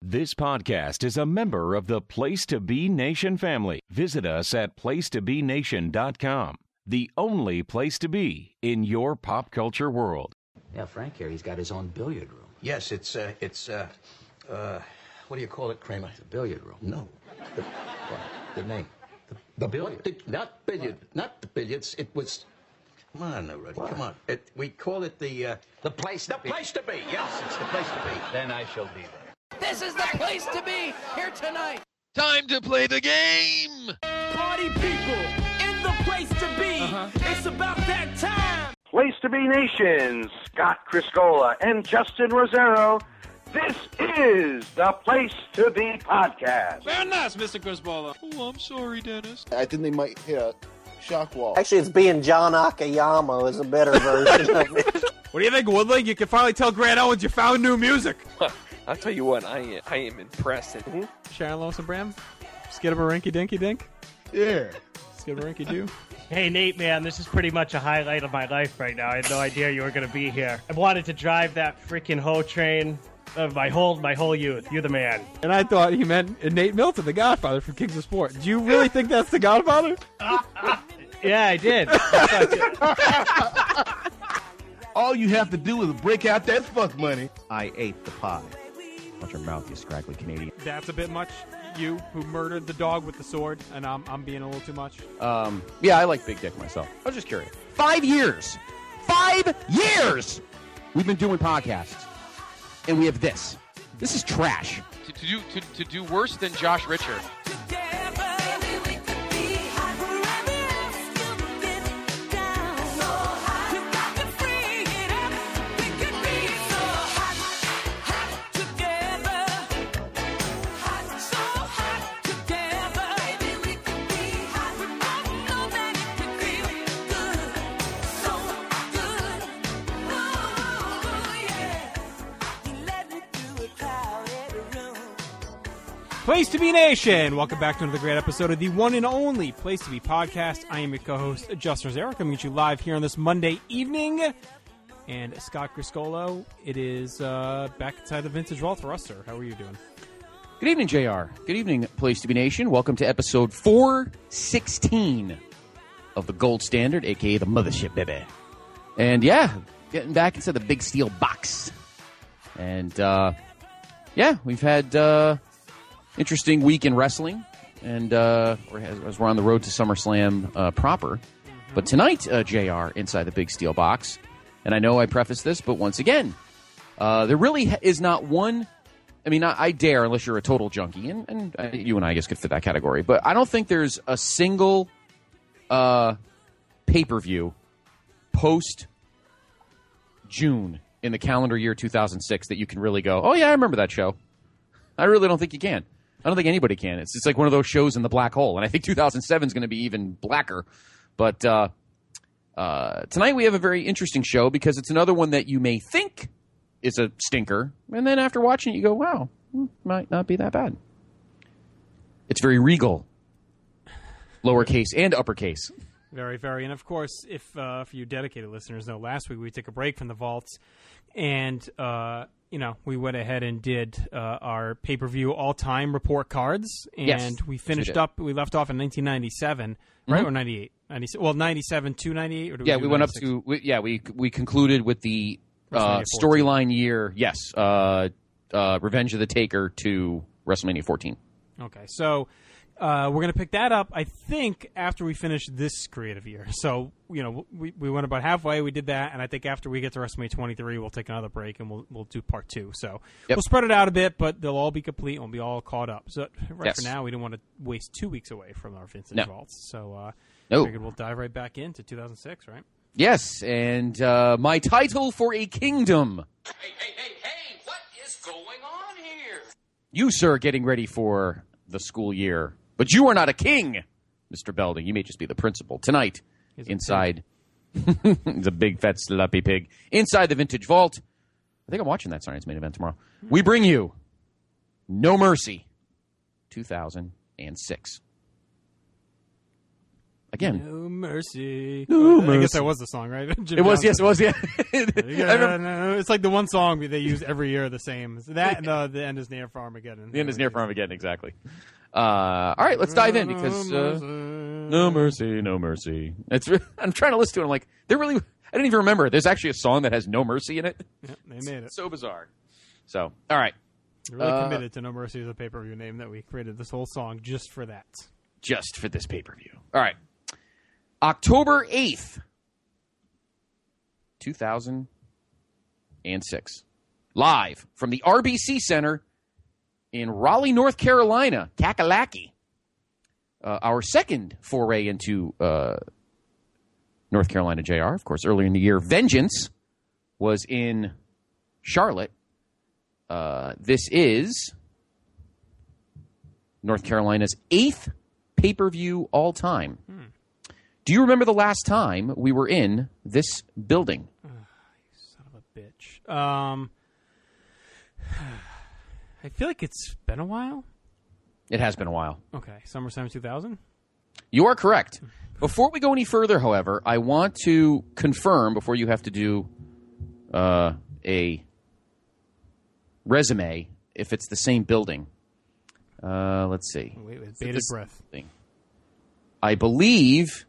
This podcast is a member of the Place to Be Nation family. Visit us at placetobenation.com, the only place to be in your pop culture world. Yeah, Frank here, he's got his own billiard room. Yes, it's what do you call it, Kramer? The billiard room. No. The name. The billiard. Not the billiards. It was. Come on, Rudy. What? Come on. We call it the place to be. The place to be. Yes, it's the place to be. Then I shall be there. This is the place to be here tonight. Time to play the game. Party people in the place to be. It's about that time. Place to Be Nation, Scott Criscola and Justin Rosero. This is the Place to Be podcast. Very nice, Mr. Crisbola. Oh, I'm sorry, Dennis. I think they might hit a shock wall. Actually, it's being John Akiyama is a better version of it. What do you think, Woodling? You can finally tell Grant Owens you found new music. I'll tell you what, I am impressed. Sharon Lois and Bram? Skidaberinky dinky dink? Yeah. Skidaberinky doo? Hey, Nate, man, this is pretty much a highlight of my life right now. I had no idea you were going to be here. I wanted to drive that freaking hoe train of my whole youth. You're the man. And I thought he meant Nate Milton, the Godfather from Kings of Sport. Do you really think that's the Godfather? Yeah, I did. All you have to do is break out that fuck money. I ate the pie. Watch your mouth, you scraggly Canadian. That's a bit much. You, who murdered the dog with the sword, and I'm being a little too much. Yeah, I like Big Dick myself. I was just curious. 5 years! 5 years! We've been doing podcasts. And we have this. This is trash. To do worse than Josh Richard. Place to Be Nation! Welcome back to another great episode of the one and only Place to Be podcast. I am your co-host, Justin Rosero, coming at you live here on this Monday evening. And Scott Criscolo, it is back inside the Vintage Vault for us, sir. How are you doing? Good evening, JR. Good evening, Place to Be Nation. Welcome to episode 416 of the Gold Standard, a.k.a. the Mothership, baby. And yeah, getting back inside the big steel box. And yeah, we've had... interesting week in wrestling, and as we're on the road to SummerSlam proper. But tonight, JR, inside the big steel box, and I know I prefaced this, but once again, there really is not one, I mean, I dare, unless you're a total junkie, and you and I guess could fit that category, but I don't think there's a single pay-per-view post-June in the calendar year 2006 that you can really go, oh yeah, I remember that show. I really don't think you can. I don't think anybody can. It's like one of those shows in the black hole. And I think 2007 is going to be even blacker. But tonight we have a very interesting show because it's another one that you may think is a stinker. And then after watching it, you go, wow, might not be that bad. It's very regal. Lowercase and uppercase. Very, very. And of course, if for you dedicated listeners know, last week we took a break from the vaults. And... we went ahead and did our pay-per-view all-time report cards, and yes, we finished up. We left off in 1997, right, or 98? 97 to 98. Or we went 96? Up to. We concluded with the storyline year. Yes, Revenge of the Taker to WrestleMania 14. Okay, so we're going to pick that up, I think, after we finish this creative year. So, we went about halfway. We did that, and I think after we get to WrestleMania 23, we'll take another break, and we'll do part 2. So We'll spread it out a bit, but they'll all be complete, and we'll be all caught up. So for now, we didn't want to waste 2 weeks away from our Vintage Vaults. So I figured we'll dive right back into 2006, right? Yes, and my title for a kingdom. Hey, what is going on here? You, sir, getting ready for the school year. But you are not a king, Mr. Belding. You may just be the principal. Tonight, inside... He's a big, fat, sloppy pig. Inside the Vintage Vault. I think I'm watching that Sunday's main event tomorrow. We bring you No Mercy 2006. Again. No mercy. No I mercy. guess that was the song, right? Jim It was, Johnson. yes, it was, yeah. It's like the one song they use every year the same. That and the end is near for Armageddon. The end is near for Armageddon, exactly. All right, let's dive in because no mercy, no mercy. I'm trying to listen to it. I'm like, I didn't even remember. There's actually a song that has no mercy in it. Yeah, they made it. So bizarre. So, all right. You're really committed to No Mercy as a pay-per-view name that we created this whole song just for that. Just for this pay-per-view. All right. October 8th, 2006. Live from the RBC Center in Raleigh, North Carolina, Kakalaki. Our second foray into North Carolina, JR. Of course, earlier in the year, Vengeance was in Charlotte. This is North Carolina's 8th pay-per-view all-time. Do you remember the last time we were in this building? Son of a bitch. I feel like it's been a while. It has been a while. Okay, SummerSlam 2000? You are correct. Before we go any further, however, I want to confirm, before you have to do a resume, if it's the same building. Let's see. Wait, with bated breath. I believe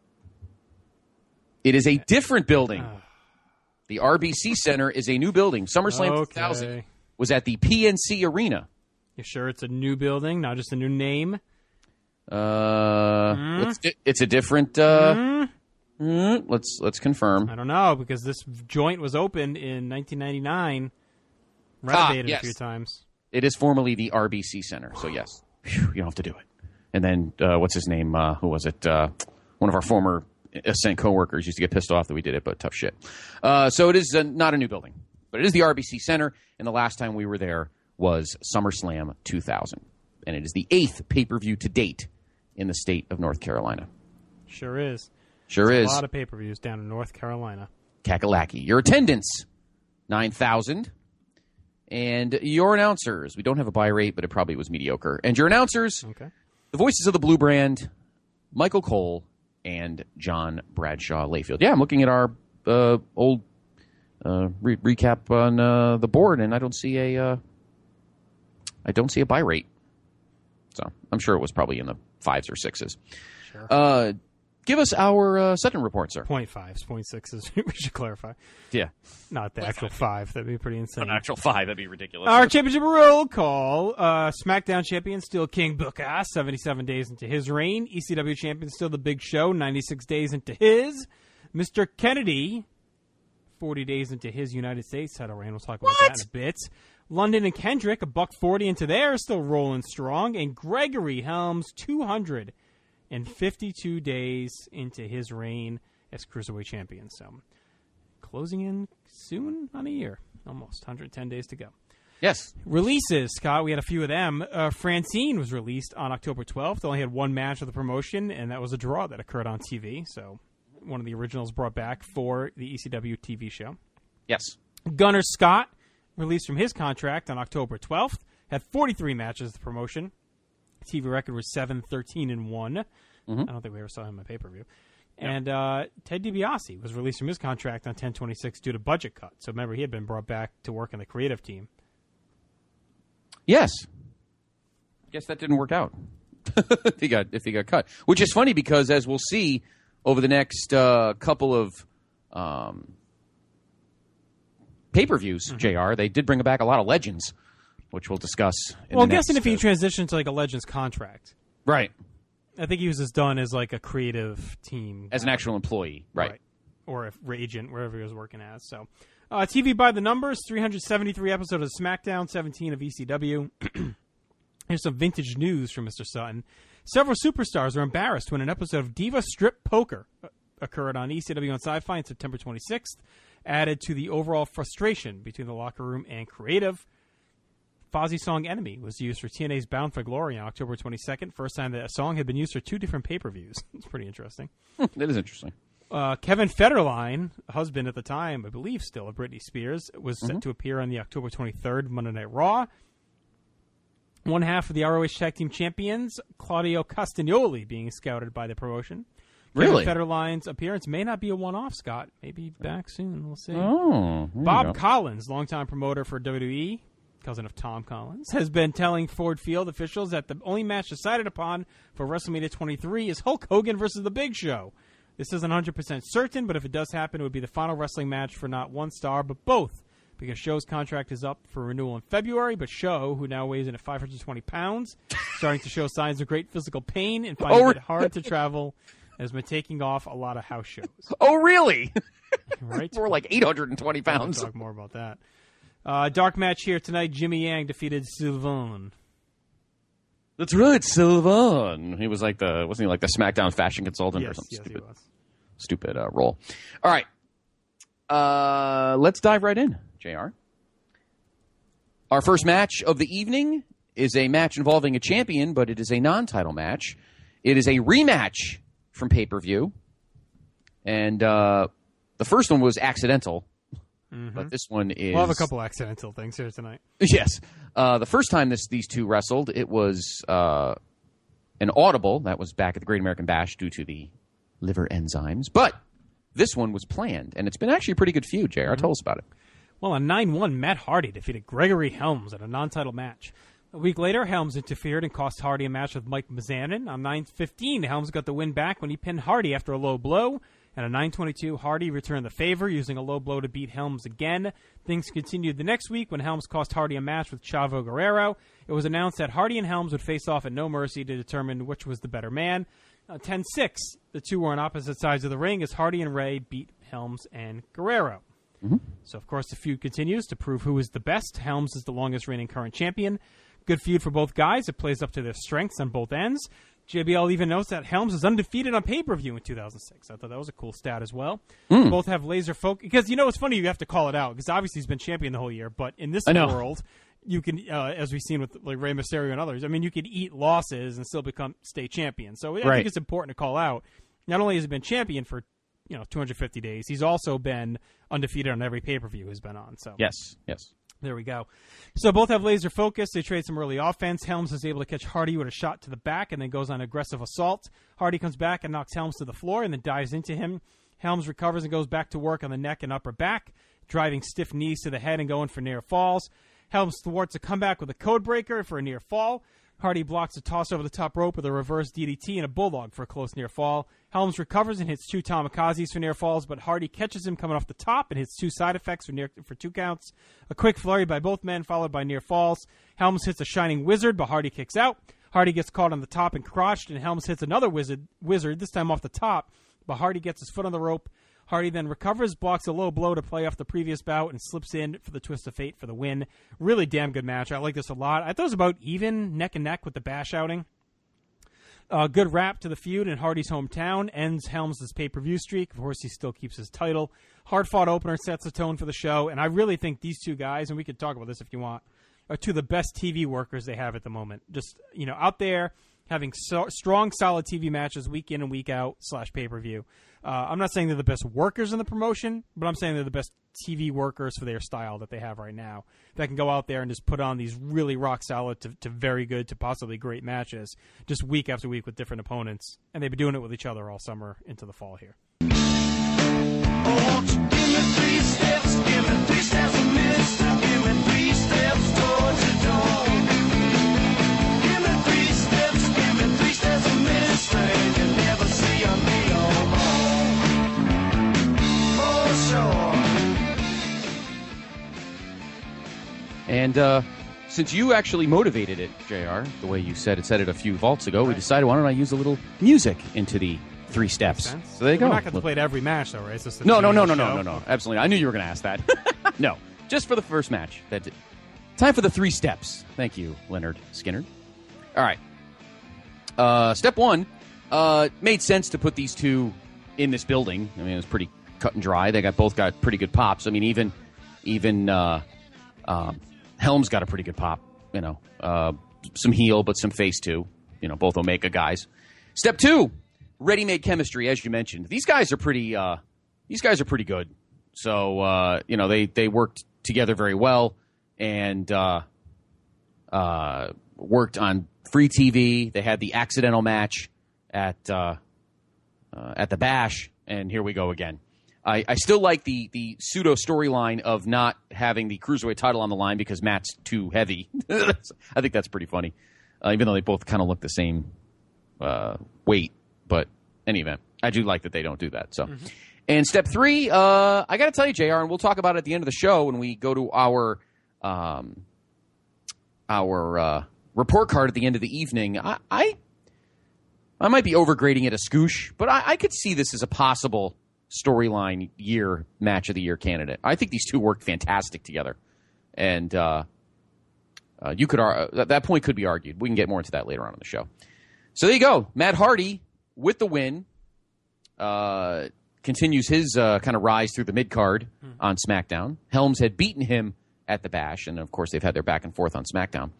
it is a different building. The RBC Center is a new building. SummerSlam 2000 was at the PNC Arena. You sure it's a new building, not just a new name? It's a different. Let's confirm. I don't know, because this joint was opened in 1999, renovated a few times. It is formerly the RBC Center, so yes, you don't have to do it. And then what's his name? Who was it? One of our former Ascent coworkers used to get pissed off that we did it, but tough shit. So it is not a new building, but it is the RBC Center, and the last time we were there was SummerSlam 2000, and it is the 8th pay-per-view to date in the state of North Carolina. Sure is. Sure is. A lot of pay-per-views down in North Carolina. Kakalaki. Your attendance, 9,000. And your announcers, we don't have a buy rate, but it probably was mediocre. And your announcers, the voices of the Blue Brand, Michael Cole and John Bradshaw Layfield. Yeah, I'm looking at our old recap on the board, and I don't see a buy rate. So I'm sure it was probably in the 5s or 6s. Sure. Give us our Sutton report, sir. 0.5s, 0.6s. We should clarify. Yeah. Not the actual 5. That'd be pretty insane. An actual 5. That'd be ridiculous. Our championship roll call. SmackDown champion still King Booker, 77 days into his reign. ECW champion still the Big Show, 96 days into his. Mr. Kennedy, 40 days into his United States title reign. We'll talk about that in a bit. London and Kendrick, $140 into theirs, still rolling strong. And Gregory Helms, 252 days into his reign as Cruiserweight champion. So, closing in soon on a year. Almost 110 days to go. Yes. Releases, Scott, we had a few of them. Francine was released on October 12th. Only had one match of the promotion, and that was a draw that occurred on TV. So, one of the originals brought back for the ECW TV show. Yes. Gunnar Scott, released from his contract on October 12th, had 43 matches of the promotion. TV record was 7-13-1. I don't think we ever saw him on pay-per-view. And Ted DiBiase was released from his contract on 10/26 due to budget cut. So remember, he had been brought back to work in the creative team. Yes. Guess that didn't work out. if he got cut. Which is funny because, as we'll see over the next couple of pay-per-views, JR, they did bring back a lot of legends, which we'll discuss in I'm guessing if he transitioned to like a Legends contract. Right. I think he was just done as like a creative team. As an actual employee, right. Or an agent, wherever he was working as. So, TV by the numbers, 373 episodes of SmackDown, 17 of ECW. Here's some vintage news from Mr. Sutton. Several superstars are embarrassed when an episode of Diva Strip Poker occurred on ECW on Sci-Fi on September 26th, added to the overall frustration between the locker room and creative. Fozzy song Enemy was used for TNA's Bound for Glory on October 22nd. First time that a song had been used for 2 different pay-per-views. It's pretty interesting. That is interesting. Kevin Federline, husband at the time, I believe still, of Britney Spears, was set to appear on the October 23rd Monday Night Raw. One half of the ROH Tag Team Champions, Claudio Castagnoli, being scouted by the promotion. Really? Kevin Federline's appearance may not be a one-off, Scott. Maybe back soon. We'll see. Oh, Bob Collins, longtime promoter for WWE, cousin of Tom Collins, has been telling Ford Field officials that the only match decided upon for WrestleMania 23 is Hulk Hogan versus The Big Show. This isn't 100% certain, but if it does happen, it would be the final wrestling match for not one star, but both, because Show's contract is up for renewal in February, but Show, who now weighs in at 520 pounds, starting to show signs of great physical pain and finding it hard to travel, has been taking off a lot of house shows. Oh, really? Right? We're like 820 pounds. We'll talk more about that. Dark match here tonight. Jimmy Yang defeated Sylvain. That's right, Sylvain. He was like wasn't he like the SmackDown fashion consultant or something stupid? He was. Stupid role. All right. Let's dive right in, JR. Our first match of the evening is a match involving a champion, but it is a non-title match. It is a rematch from pay-per-view. And the first one was accidental. Mm-hmm. But this one is... We'll have a couple accidental things here tonight. Yes. The first time these two wrestled, it was an audible. That was back at the Great American Bash due to the liver enzymes. But this one was planned, and it's been actually a pretty good feud, JR. Tell us about it. Well, on 9-1, Matt Hardy defeated Gregory Helms in a non-title match. A week later, Helms interfered and cost Hardy a match with Mike Mizanin. On 9-15, Helms got the win back when he pinned Hardy after a low blow. And on 9-22, Hardy returned the favor, using a low blow to beat Helms again. Things continued the next week when Helms cost Hardy a match with Chavo Guerrero. It was announced that Hardy and Helms would face off at No Mercy to determine which was the better man. 10-6, the two were on opposite sides of the ring as Hardy and Ray beat Helms and Guerrero. Mm-hmm. So, of course, the feud continues to prove who is the best. Helms is the longest reigning current champion. Good feud for both guys. It plays up to their strengths on both ends. JBL even notes that Helms is undefeated on pay-per-view in 2006. I thought that was a cool stat as well. Both have laser focus. Because, it's funny you have to call it out, because obviously he's been champion the whole year, but in this world, you can, as we've seen with like Rey Mysterio and others, you could eat losses and still stay champion. So I think it's important to call out. Not only has he been champion for 250 days, he's also been undefeated on every pay-per-view he's been on. So yes. There we go. So both have laser focus. They trade some early offense. Helms is able to catch Hardy with a shot to the back and then goes on aggressive assault. Hardy comes back and knocks Helms to the floor and then dives into him. Helms recovers and goes back to work on the neck and upper back, driving stiff knees to the head and going for near falls. Helms thwarts a comeback with a code breaker for a near fall. Hardy blocks a toss over the top rope with a reverse DDT and a bulldog for a close near fall. Helms recovers and hits two Tamakazes for near falls, but Hardy catches him coming off the top and hits two side effects for two counts. A quick flurry by both men, followed by near falls. Helms hits a Shining Wizard, but Hardy kicks out. Hardy gets caught on the top and crotched, and Helms hits another wizard, this time off the top, but Hardy gets his foot on the rope. Hardy then recovers, blocks a low blow to play off the previous bout, and slips in for the twist of fate for the win. Really damn good match. I like this a lot. I thought it was about even, neck and neck with the Bash outing. Good wrap to the feud in Hardy's hometown. Ends Helms' pay-per-view streak. Of course, he still keeps his title. Hard-fought opener sets the tone for the show, and I really think these two guys, and we could talk about this if you want, are two of the best TV workers they have at the moment. Just, out there having strong, solid TV matches week in and week out / pay-per-view. I'm not saying they're the best workers in the promotion, but I'm saying they're the best TV workers for their style that they have right now. That can go out there and just put on these really rock solid to very good to possibly great matches just week after week with different opponents. And they've been doing it with each other all summer into the fall here. Oh, give me 3 steps, give me 3 steps a minute, give me 3 steps door to door. Give me 3 steps, give me 3 steps a minute, straight, you never see on me no more. For sure. And since you actually motivated it, JR, the way you said it a few vaults ago, we decided why don't I use a little music into the 3 steps. So there you go. We're not going to play it every match, though, right? It's just No. Absolutely not. I knew you were going to ask that. No, just for the first match. Time for the 3 steps. Thank you, Leonard Skinner. All right. Step 1, made sense to put these two in this building. I mean, it was pretty cut and dry. They both got pretty good pops. I mean, even Helms got a pretty good pop. Some heel, but some face too. Both Omega guys. Step 2. Ready-made chemistry, as you mentioned. These guys are pretty good. So they worked together very well and worked on free TV. They had the accidental match at at the Bash, and here we go again. I still like the pseudo storyline of not having the Cruiserweight title on the line because Matt's too heavy. I think that's pretty funny, even though they both kind of look the same weight. But in any event, I do like that they don't do that. So, And step 3, I got to tell you, JR, and we'll talk about it at the end of the show when we go to our report card at the end of the evening. I might be overgrading it a scoosh, but I could see this as a possible storyline year match of the year candidate. I think these two worked fantastic together, and you could that point could be argued. We can get more into that later on in the show. So there you go. Matt Hardy with the win continues his kind of rise through the mid card on SmackDown. Helms had beaten him at the Bash, and of course they've had their back and forth on SmackDown.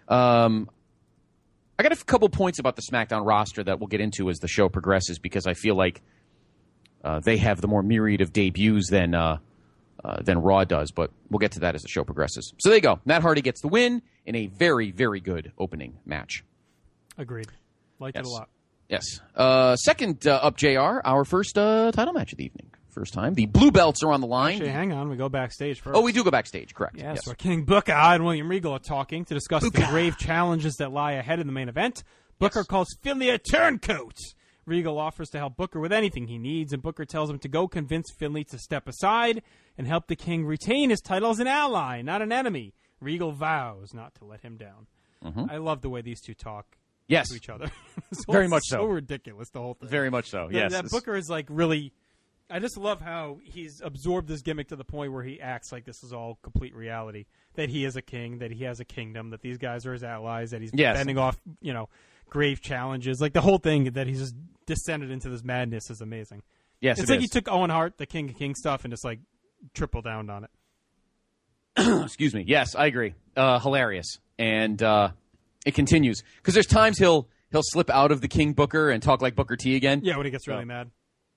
I got a couple points about the SmackDown roster that we'll get into as the show progresses because I feel like they have the more myriad of debuts than Raw does, but we'll get to that as the show progresses. So there you go. Matt Hardy gets the win in a very, very good opening match. Agreed. Liked it a lot. Yes. Second up, JR, our first title match of the evening. First time. The blue belts are on the line. Actually, hang on. We go backstage first. Oh, we do go backstage, correct. Yes. So King Booker and William Regal are talking to discuss the grave challenges that lie ahead in the main event. Booker calls Finlay a turncoat. Regal offers to help Booker with anything he needs, and Booker tells him to go convince Finlay to step aside and help the King retain his title as an ally, not an enemy. Regal vows not to let him down. I love the way these two talk to each other. Very much so. So ridiculous, the whole thing. Very much so, yes. That Booker is like really... I just love how he's absorbed this gimmick to the point where he acts like this is all complete reality. That he is a king, that he has a kingdom, that these guys are his allies, that he's fending off, grave challenges. Like the whole thing that he's just descended into this madness is amazing. Yes, it's like he took Owen Hart, the King of Kings stuff, and just like triple down on it. Excuse me. Yes, I agree. Hilarious, and it continues because there's times he'll slip out of the King Booker and talk like Booker T again. Yeah, when he gets really mad.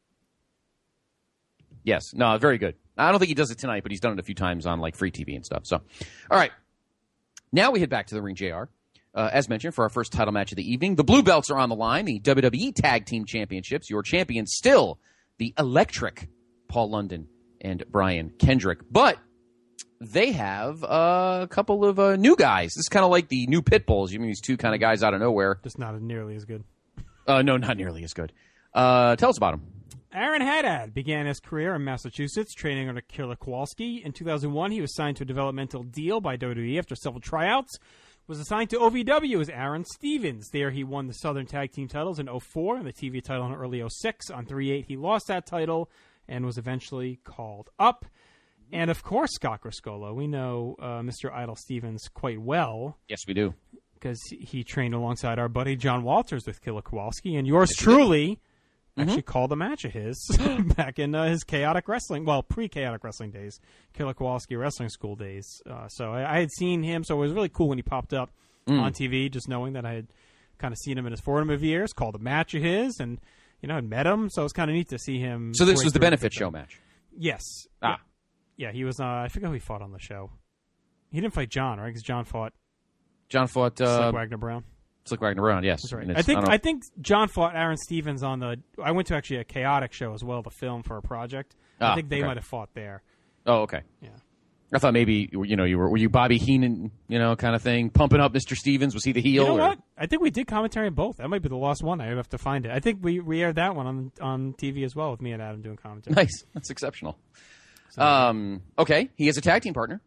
Yes. No, very good. I don't think he does it tonight, but he's done it a few times on like free TV and stuff. So, all right. Now we head back to the ring, JR. As mentioned, for our first title match of the evening, the blue belts are on the line, the WWE Tag Team Championships. Your champions still the electric Paul London and Brian Kendrick. But they have a couple of new guys. This is kind of like the new Pitbulls. You mean these two kind of guys out of nowhere. Just not nearly as good. No, not nearly as good. Tell us about them. Aaron Haddad began his career in Massachusetts, training under Killer Kowalski. In 2001, he was signed to a developmental deal by WWE after several tryouts. Was assigned to OVW as Aaron Stevens. There he won the Southern Tag Team titles in 2004 and the TV title in early 2006. On 3/8, he lost that title and was eventually called up. And, of course, Scott Griscola. We know Mr. Idol Stevens quite well. Yes, we do. Because he trained alongside our buddy John Walters with Killer Kowalski. And yours truly... actually called a match of his back in his Chaotic Wrestling, pre-Chaotic Wrestling days, Killer Kowalski Wrestling School days. So I had seen him, so it was really cool when he popped up on TV, just knowing that I had kind of seen him in his formative years, called a match of his, and, had met him. So it was kind of neat to see him. So this was the benefit show match? Yes. Yeah, he was, I forget who he fought on the show. He didn't fight John, right? Because John fought Slick Wagner Brown. Slick Wagner Brown, yes. That's right. I think John fought Aaron Stevens on the... I went to actually a Chaotic show as well, the film for a project. I think they might have fought there. Oh, okay. Yeah. I thought maybe, were you Bobby Heenan, kind of thing, pumping up Mr. Stevens? Was he the heel? You know what? I think we did commentary on both. That might be the last one. I'd have to find it. I think we aired that one on TV as well with me and Adam doing commentary. Nice. That's exceptional. So, okay. He has a tag team partner.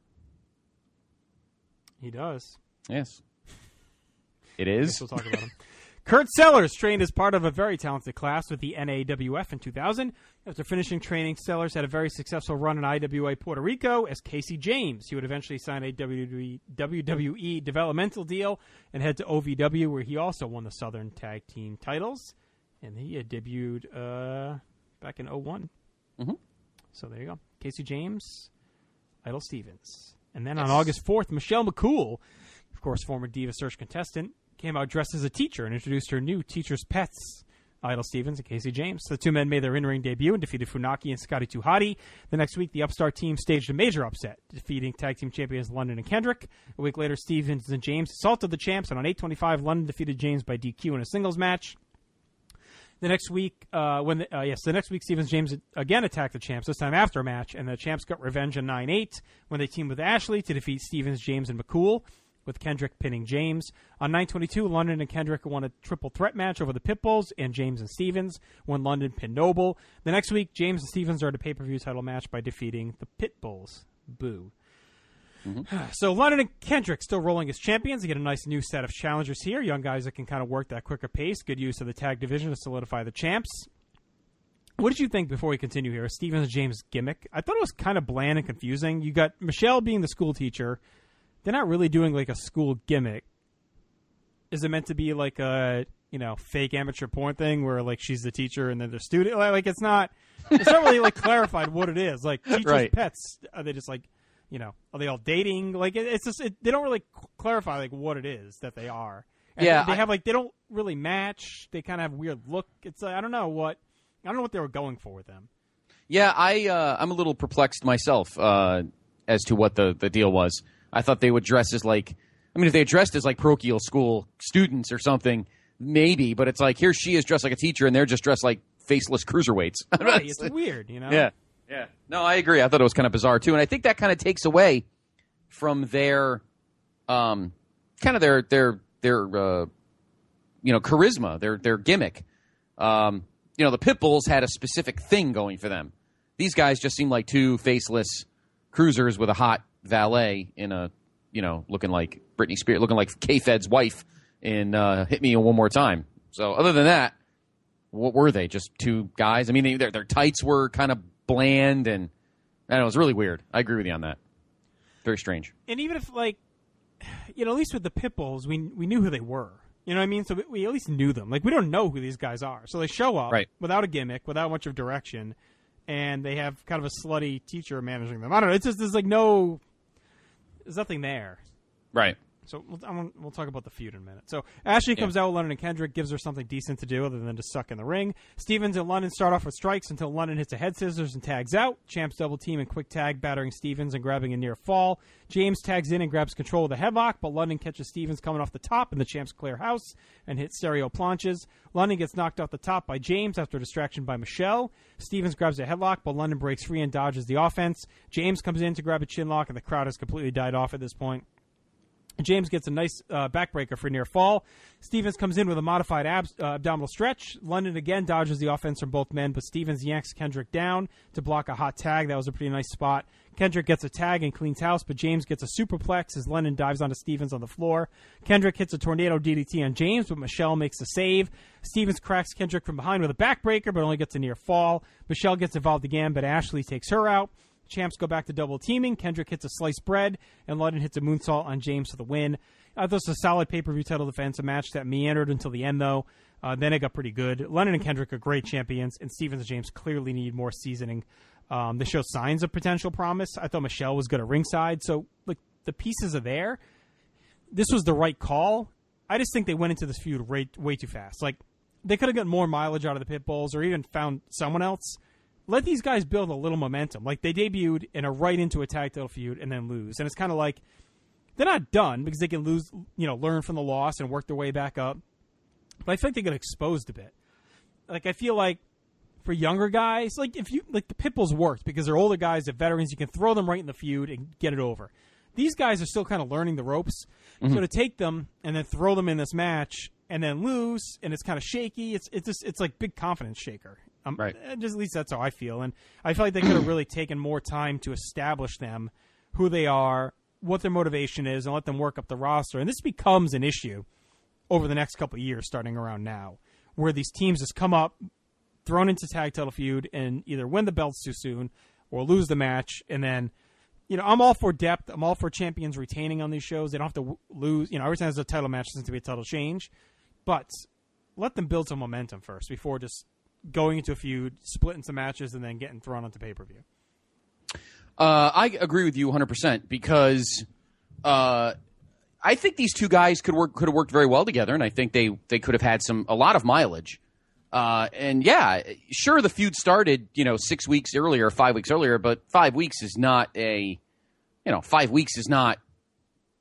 He does. Yes. It is. We'll talk about him. Kurt Sellers trained as part of a very talented class with the NAWF in 2000. After finishing training, Sellers had a very successful run in IWA Puerto Rico as Casey James. He would eventually sign a WWE developmental deal and head to OVW, where he also won the Southern Tag Team titles. And he had debuted back in 2001. So there you go. Casey James, Idol Stevens. And then on August 4th, Michelle McCool, of course, former Diva Search contestant, came out dressed as a teacher and introduced her new teacher's pets, Idol Stevens and Casey James. The two men made their in-ring debut and defeated Funaki and Scotty 2 Hotty. The next week, the Upstart team staged a major upset, defeating tag team champions London and Kendrick. A week later, Stevens and James assaulted the champs, and on 8/25, London defeated James by DQ in a singles match. The next week, the next week, Stevens James again attacked the champs, this time after a match, and the champs got revenge in 9-8 when they teamed with Ashley to defeat Stevens, James, and McCool, with Kendrick pinning James. On 9/22, London and Kendrick won a triple threat match over the Pitbulls and James and Stevens, when London pinned Noble. The next week, James and Stevens are at a pay-per-view title match by defeating the Pitbulls. Boo. So London and Kendrick still rolling as champions. They get a nice new set of challengers here. Young guys that can kind of work that quicker pace. Good use of the tag division to solidify the champs. What did you think, before we continue here, Stevens and James' gimmick? I thought it was kind of bland and confusing. You got Michelle being the school teacher. They're not really doing like a school gimmick. Is it meant to be like a, fake amateur porn thing where like she's the teacher and then the student? Like it's not really like clarified what it is. Like teachers' pets, are they just like, are they all dating? Like it's just they don't really clarify like what it is that they are. And they don't really match. They kind of have weird look. It's I don't know what they were going for with them. Yeah, I'm a little perplexed myself as to what the deal was. I thought they would dress as if they dressed as like parochial school students or something, maybe. But it's like, here she is dressed like a teacher, and they're just dressed like faceless cruiserweights. Right, it's weird, Yeah. No, I agree. I thought it was kind of bizarre too, and I think that kind of takes away from their, kind of their charisma, their gimmick. The Pitbulls had a specific thing going for them. These guys just seem like two faceless cruisers with a hot valet in a, looking like Britney Spears, looking like K-Fed's wife in Hit Me One More Time. So other than that, what were they? Just two guys? I mean, their tights were kind of bland, and I don't know, it was really weird. I agree with you on that. Very strange. And even if, at least with the Pitbulls, we knew who they were. You know what I mean? So we at least knew them. Like, we don't know who these guys are. So they show up without a gimmick, without much of direction, and they have kind of a slutty teacher managing them. I don't know. It's just, there's nothing there. Right. So we'll talk about the feud in a minute. So Ashley comes out with London and Kendrick, gives her something decent to do other than to suck in the ring. Stevens and London start off with strikes until London hits a head scissors and tags out. Champs double team and quick tag, battering Stevens and grabbing a near fall. James tags in and grabs control of the headlock, but London catches Stevens coming off the top, and the champs clear house and hit stereo planches. London gets knocked off the top by James after distraction by Michelle. Stevens grabs a headlock, but London breaks free and dodges the offense. James comes in to grab a chin lock, and the crowd has completely died off at this point. James gets a nice backbreaker for near fall. Stevens comes in with a modified abdominal stretch. London again dodges the offense from both men, but Stevens yanks Kendrick down to block a hot tag. That was a pretty nice spot. Kendrick gets a tag and cleans house, but James gets a superplex as London dives onto Stevens on the floor. Kendrick hits a tornado DDT on James, but Michelle makes the save. Stevens cracks Kendrick from behind with a backbreaker, but only gets a near fall. Michelle gets involved again, but Ashley takes her out. Champs go back to double teaming. Kendrick hits a sliced bread, and London hits a moonsault on James for the win. I thought it was a solid pay-per-view title defense, a match that meandered until the end, though. Then it got pretty good. London and Kendrick are great champions, and Stevens and James clearly need more seasoning. They show signs of potential promise. I thought Michelle was good at ringside, so the pieces are there. This was the right call. I just think they went into this feud way too fast. They could have gotten more mileage out of the Pitbulls or even found someone else. Let these guys build a little momentum. They debuted and are right into a tag title feud and then lose. And it's kind of like they're not done because they can lose, learn from the loss and work their way back up. But I feel like they get exposed a bit. I feel like for younger guys, the Pitbulls worked because they're older guys, they're veterans. You can throw them right in the feud and get it over. These guys are still kind of learning the ropes. Mm-hmm. So to take them and then throw them in this match and then lose, and it's kind of shaky, it's like big confidence shaker. Right. Just at least that's how I feel. And I feel like they could have really taken more time to establish them, who they are, what their motivation is, and let them work up the roster. And this becomes an issue over the next couple of years, starting around now, where these teams just come up, thrown into tag title feud, and either win the belts too soon or lose the match. And then, I'm all for depth. I'm all for champions retaining on these shows. They don't have to lose. Every time there's a title match, there's going to be a title change. But let them build some momentum first before just going into a feud, splitting some matches, and then getting thrown onto pay-per-view. I agree with you 100% because I think these two guys could have worked very well together, and I think they could have had a lot of mileage. And yeah, sure, the feud started 6 weeks earlier, 5 weeks earlier, but 5 weeks is not 5 weeks is not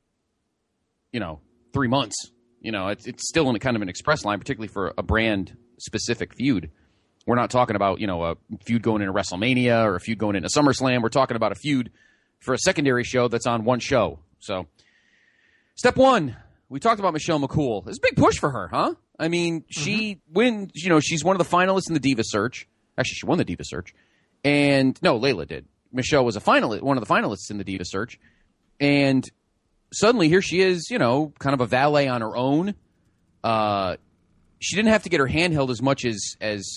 3 months. It's still in a kind of an express line, particularly for a brand specific feud. We're not talking about, a feud going into WrestleMania or a feud going into SummerSlam. We're talking about a feud for a secondary show that's on one show. So, step one, we talked about Michelle McCool. It's a big push for her, huh? I mean, she wins, she's one of the finalists in the Diva Search. Actually, she won the Diva Search. And, no, Layla did. Michelle was one of the finalists in the Diva Search. And suddenly here she is, kind of a valet on her own. She didn't have to get her hand held as much as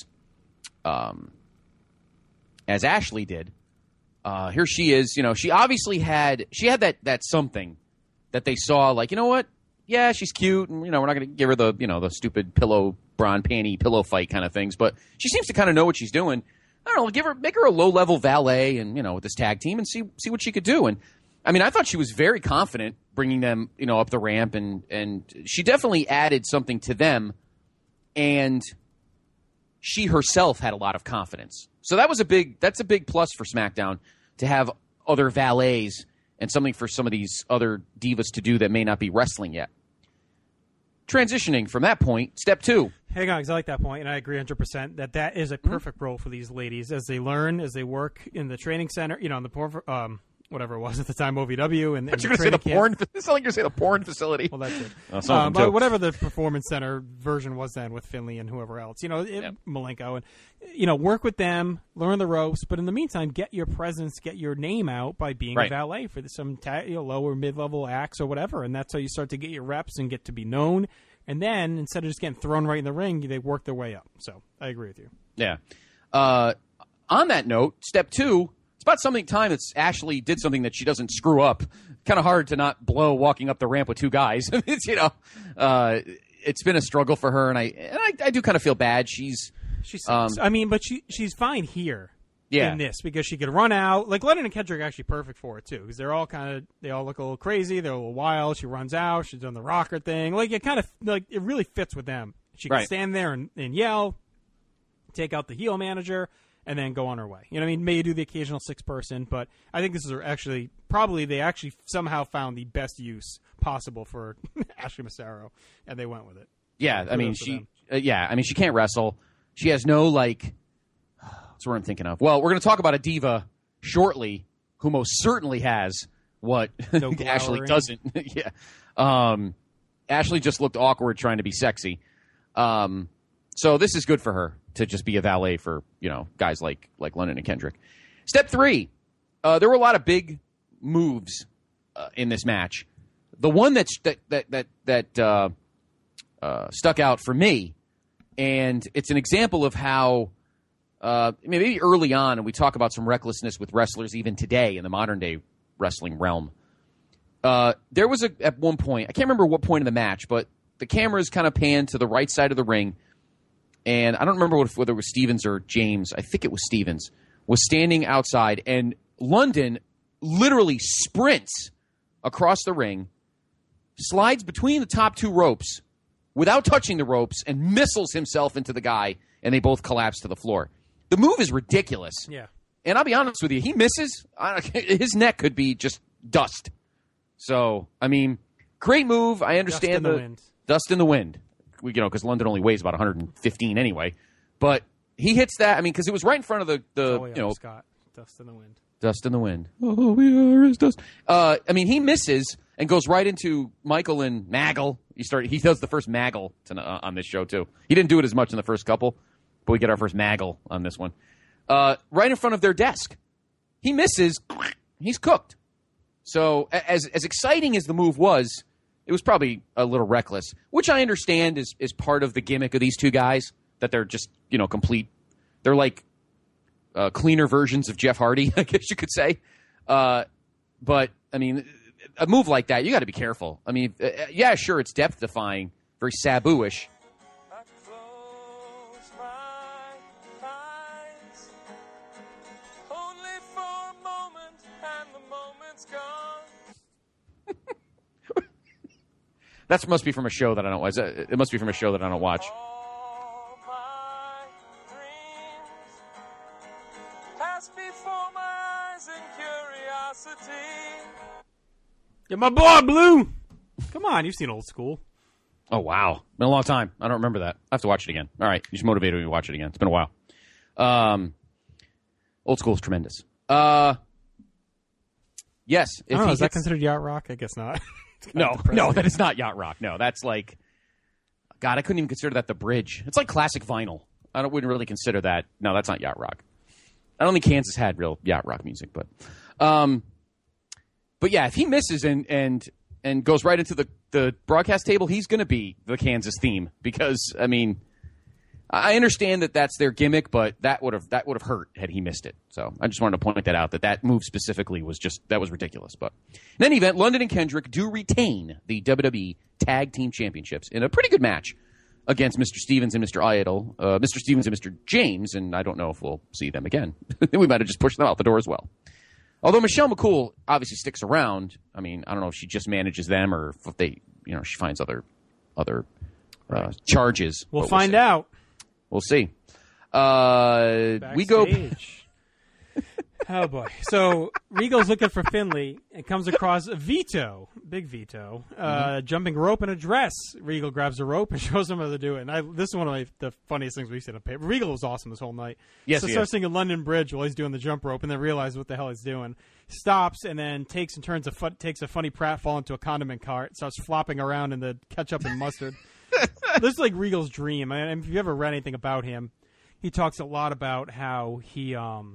Ashley did. Here she is, she obviously had that something that they saw, like, you know what? Yeah, she's cute, and, we're not going to give her the stupid bra panty pillow fight kind of things, but she seems to kind of know what she's doing. I don't know, make her a low-level valet and, with this tag team and see what she could do. And, I mean, I thought she was very confident bringing them, up the ramp, and she definitely added something to them, and she herself had a lot of confidence. So that's a big plus for SmackDown, to have other valets and something for some of these other divas to do that may not be wrestling yet. Transitioning from that point, step two. Hang on, because I like that point, and I agree 100% that is a perfect role for these ladies as they learn, as they work in the training center, in the whatever it was at the time, OVW. And you're going to say the porn. It sounds like you're going to say the porn facility. Well, that's it. But whatever the performance center version was then with Finley and whoever else, Malenko, and work with them, learn the ropes. But in the meantime, get your presence, get your name out by being a valet for some lower mid-level acts or whatever, and that's how you start to get your reps and get to be known. And then instead of just getting thrown right in the ring, they work their way up. So I agree with you. Yeah. On that note, step two. It's about time that Ashley did something that she doesn't screw up. Kind of hard to not blow walking up the ramp with two guys. It's it's been a struggle for her, and I do kind of feel bad. She sucks. But she's fine here. Yeah. In this, because she could run out. Like, Lennon and Kendrick are actually perfect for it too, because they all look a little crazy. They're a little wild. She runs out. She's doing the rocker thing. Like, it kind of it really fits with them. She can stand there and yell, take out the heel manager, and then go on her way. You know what I mean? Maybe do the occasional 6-person, but I think this is actually they somehow found the best use possible for Ashley Massaro, and they went with it. Yeah, she can't wrestle. She has no that's what I'm thinking of. Well, we're going to talk about a diva shortly who most certainly has what Ashley doesn't. Yeah. Ashley just looked awkward trying to be sexy. So this is good for her to just be a valet for, guys like Lennon and Kendrick. Step 3. There were a lot of big moves in this match. The one that stuck out for me, and it's an example of how maybe early on, and we talk about some recklessness with wrestlers even today in the modern day wrestling realm. There was at one point, I can't remember what point in the match, but the cameras kind of panned to the right side of the ring, and I don't remember whether it was Stevens or James. I think it was Stevens was standing outside, and London literally sprints across the ring, slides between the top two ropes without touching the ropes, and missiles himself into the guy, and they both collapse to the floor. The move is ridiculous. Yeah. And I'll be honest with you, he misses. His neck could be just dust. So, great move. I understand dust in the wind. Because London only weighs about 115 anyway. But he hits that. because it was right in front of the Scott, dust in the wind. Dust in the wind. Oh, we are as dust. He misses and goes right into Michael and Maggle. He does the first Maggle on this show too. He didn't do it as much in the first couple, but we get our first Maggle on this one. Right in front of their desk. He misses. He's cooked. So as exciting as the move was, it was probably a little reckless, which I understand is part of the gimmick of these two guys, that they're just, complete. They're like cleaner versions of Jeff Hardy, I guess you could say. But, a move like that, you got to be careful. Yeah, sure, it's depth-defying, very Sabu-ish. That must be from a show that I don't watch. It must be from a show that I don't watch. Yeah, my boy Blue. Come on, you've seen Old School. Oh, wow. Been a long time. I don't remember that. I have to watch it again. All right. You just motivated me to watch it again. It's been a while. Old School is tremendous. Yes. I don't know, is that considered yacht rock? I guess not. No, that is not yacht rock. No, that's like, God, I couldn't even consider that the bridge. It's like classic vinyl. Wouldn't really consider that. No, that's not yacht rock. I don't think Kansas had real yacht rock music, but yeah, if he misses and goes right into the broadcast table, he's going to be the Kansas theme because, I mean, I understand that that's their gimmick, but that would have hurt had he missed it. So I just wanted to point that out, that move specifically was ridiculous. But in any event, London and Kendrick do retain the WWE Tag Team Championships in a pretty good match against Mr. Stevens and Mr. Idol, Mr. Stevens and Mr. James, and I don't know if we'll see them again. We might have just pushed them out the door as well. Although Michelle McCool obviously sticks around. I mean, I don't know if she just manages them or if they, she finds other charges. We'll find out. We'll see. Backstage. We go. Oh, boy. So Regal's looking for Finley and comes across Vito, Big Vito, jumping rope in a dress. Regal grabs a rope and shows him how to do it. And this is one of the funniest things we've seen on paper. Regal was awesome this whole night. Yes, so starts singing London Bridge while he's doing the jump rope and then realizes what the hell he's doing. Stops and then takes a funny pratfall into a condiment cart, starts flopping around in the ketchup and mustard. This is like Regal's dream. I mean, if you ever read anything about him, he talks a lot about how he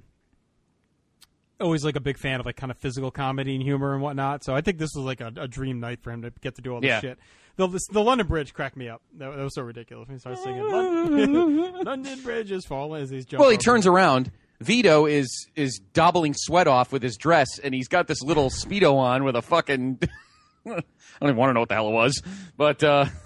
always like a big fan of like kind of physical comedy and humor and whatnot. So I think this was like a dream night for him to get to do all this shit. The London Bridge cracked me up. That was so ridiculous when he started singing London Bridge is falling as he's jumping. Well, he turns around. Vito is daubling sweat off with his dress, and he's got this little Speedo on with a fucking I don't even want to know what the hell it was, but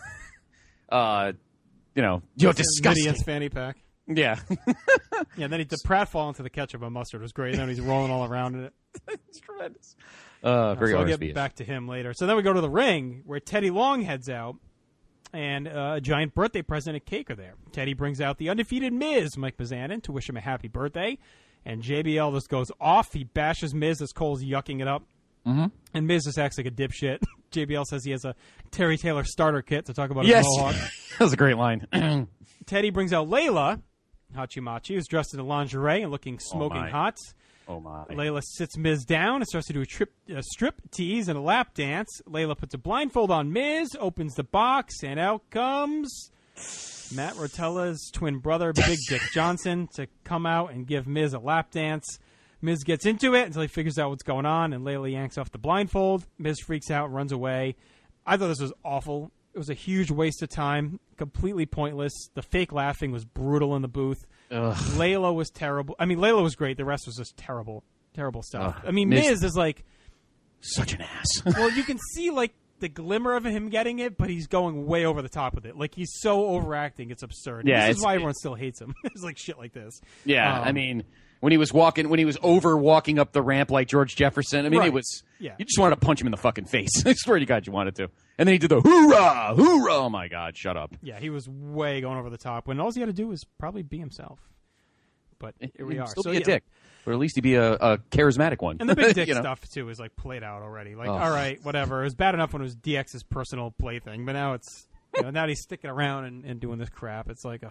disgusting. Midian's fanny pack. Yeah. Yeah, then the pratfall into the ketchup and mustard was great. And then he's rolling all around in it. It's tremendous. Very so I'll RSVS. get back to him later. So then we go to the ring where Teddy Long heads out, and a giant birthday present and cake are there. Teddy brings out the undefeated Miz, Mike Mizanin, to wish him a happy birthday. And JBL just goes off. He bashes Miz as Cole's yucking it up. Mm-hmm. And Miz just acts like a dipshit. JBL says he has a Terry Taylor starter kit to talk about his mohawk. That was a great line. Teddy brings out Layla Hachimachi, who's dressed in lingerie and looking smoking hot. Oh, my. Layla sits Miz down and starts to do a strip tease and a lap dance. Layla puts a blindfold on Miz, opens the box, and out comes Matt Rotella's twin brother, Big Dick Johnson, to come out and give Miz a lap dance. Miz gets into it until he figures out what's going on, and Layla yanks off the blindfold. Miz freaks out, runs away. I thought this was awful. It was a huge waste of time, completely pointless. The fake laughing was brutal in the booth. Ugh. Layla was terrible. I mean, Layla was great. The rest was just terrible stuff. I mean, Miz Miz is like such an ass. Well, you can see like the glimmer of him getting it, but he's going way over the top with it. Like he's so overacting, it's absurd. Yeah, this is why everyone still hates him. It's like shit like this. Yeah, I mean, when he was over walking up the ramp like George Jefferson, I mean, Right. it was. Yeah. You just wanted to punch him in the fucking face. I swear to God, you wanted to. And then he did the hoorah, hoorah. Oh my God, shut up. Yeah, he was way going over the top when all he had to do was probably be himself. But here we are. Still So, be a yeah. dick, or at least he'd be a charismatic one. And the big dick You know? stuff too is like played out already. Like, Ugh. all right, whatever. It was bad enough when it was DX's personal plaything, but now it's now he's sticking around and doing this crap. It's like,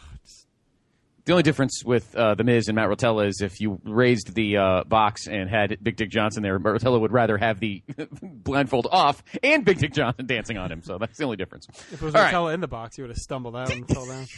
The only difference with The Miz and Matt Rotella is if you raised the box and had Big Dick Johnson there, Rotella would rather have the blindfold off and Big Dick Johnson dancing on him. So that's the only difference. if it was All right. Rotella in the box, he would have stumbled out and fell down.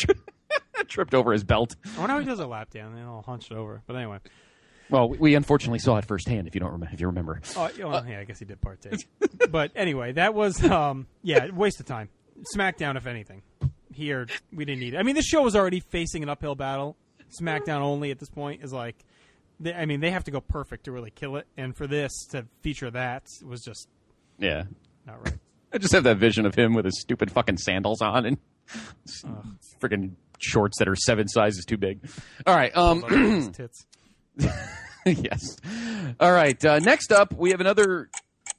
Tripped over his belt. I wonder how he does a lap down. They all hunched over. But anyway. Well, we unfortunately saw it firsthand. If you remember. Oh, well, yeah, I guess he did partake. But anyway, that was waste of time. SmackDown, if anything. Here, we didn't need it. I mean, this show was already facing an uphill battle. SmackDown only at this point is like, they have to go perfect to really kill it. And for this to feature that was just Yeah. not right. I just have that vision of him with his stupid fucking sandals on and freaking shorts that are 7 sizes too big. All right. His tits. Yes. All right. Next up, we have another.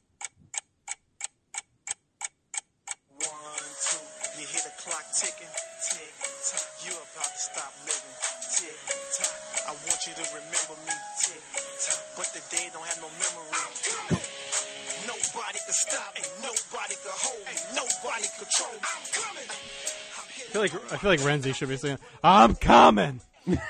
You hear the clock ticking, tick tock. You about to stop living, tick tock. I want you to remember me, tick tock. But the day don't have no memory. No nobody can stop me, nobody can hold me, nobody control me. I'm coming. I feel like Renzi should be saying, "I'm coming."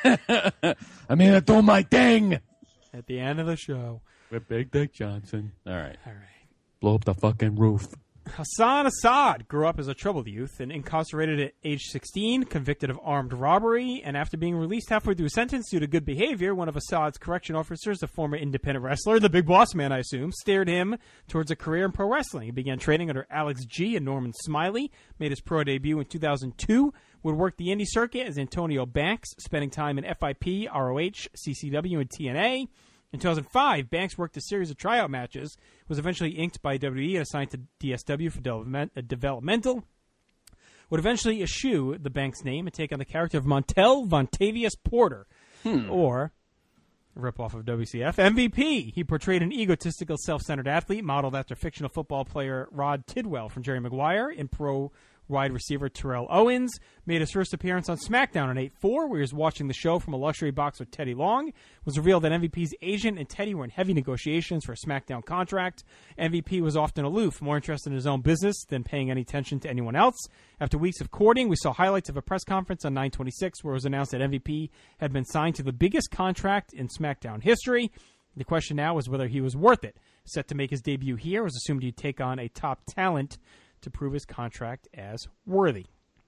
I'm here to do my thing. At the end of the show. With Big Dick Johnson. All right. All right. Blow up the fucking roof. Hassan Assad grew up as a troubled youth and incarcerated at age 16, convicted of armed robbery, and after being released halfway through a sentence due to good behavior, one of Assad's correction officers, a former independent wrestler, the Big Boss Man, I assume, steered him towards a career in pro wrestling. He began training under Alex G and Norman Smiley, made his pro debut in 2002, would work the indie circuit as Antonio Banks, spending time in FIP, ROH, CCW, and TNA. In 2005, Banks worked a series of tryout matches, was eventually inked by WWE and assigned to DSW for developmental, would eventually eschew the Banks name and take on the character of Montel Vontavious Porter, or a ripoff of WCF, MVP. He portrayed an egotistical, self-centered athlete modeled after fictional football player Rod Tidwell from Jerry Maguire in pro wide receiver Terrell Owens. Made his first appearance on SmackDown on 8/4, where he was watching the show from a luxury box with Teddy Long. It was revealed that MVP's agent and Teddy were in heavy negotiations for a SmackDown contract. MVP was often aloof, more interested in his own business than paying any attention to anyone else. After weeks of courting, we saw highlights of a press conference on 9/26 where it was announced that MVP had been signed to the biggest contract in SmackDown history. The question now is whether he was worth it. Set to make his debut here, it was assumed he'd take on a top talent to prove his contract as worthy.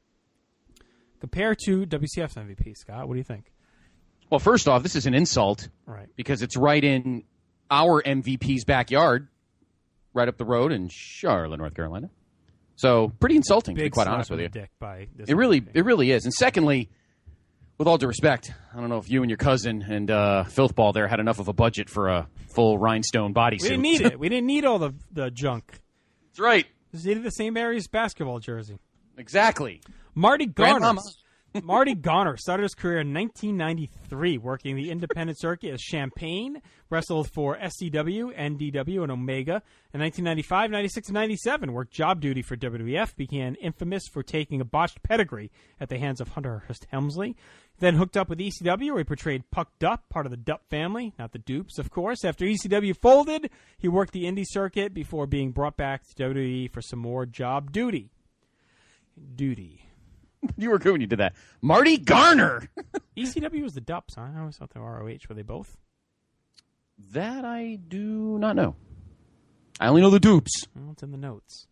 Compared to WCF's MVP, Scott, what do you think? Well, first off, this is an insult. Right. Because it's right in our MVP's backyard, right up the road in Charlotte, North Carolina. So, pretty insulting, to be quite honest with you. Dick by this it really is. And secondly, with all due respect, I don't know if you and your cousin and Filthball there had enough of a budget for a full rhinestone bodysuit. We didn't need it. We didn't need all the junk. That's right. Just needed the St. Mary's basketball jersey. Exactly. Marty Garner. Grandmama. Marty Garner started his career in 1993 working the independent circuit as Champagne, wrestled for SCW, NDW, and Omega. In 1995, 96, and 97, worked job duty for WWF, became infamous for taking a botched pedigree at the hands of Hunter Hearst Helmsley. Then hooked up with ECW, where he portrayed Puck Dupp, part of the Dupp family, not the Dupes, of course. After ECW folded, he worked the indie circuit before being brought back to WWE for some more job duty. You were good when you did that. Marty Garner! ECW was the Dupps, huh? I always thought they were ROH. Were they both? That I do not know. I only know the Dupes. Well, it's in the notes.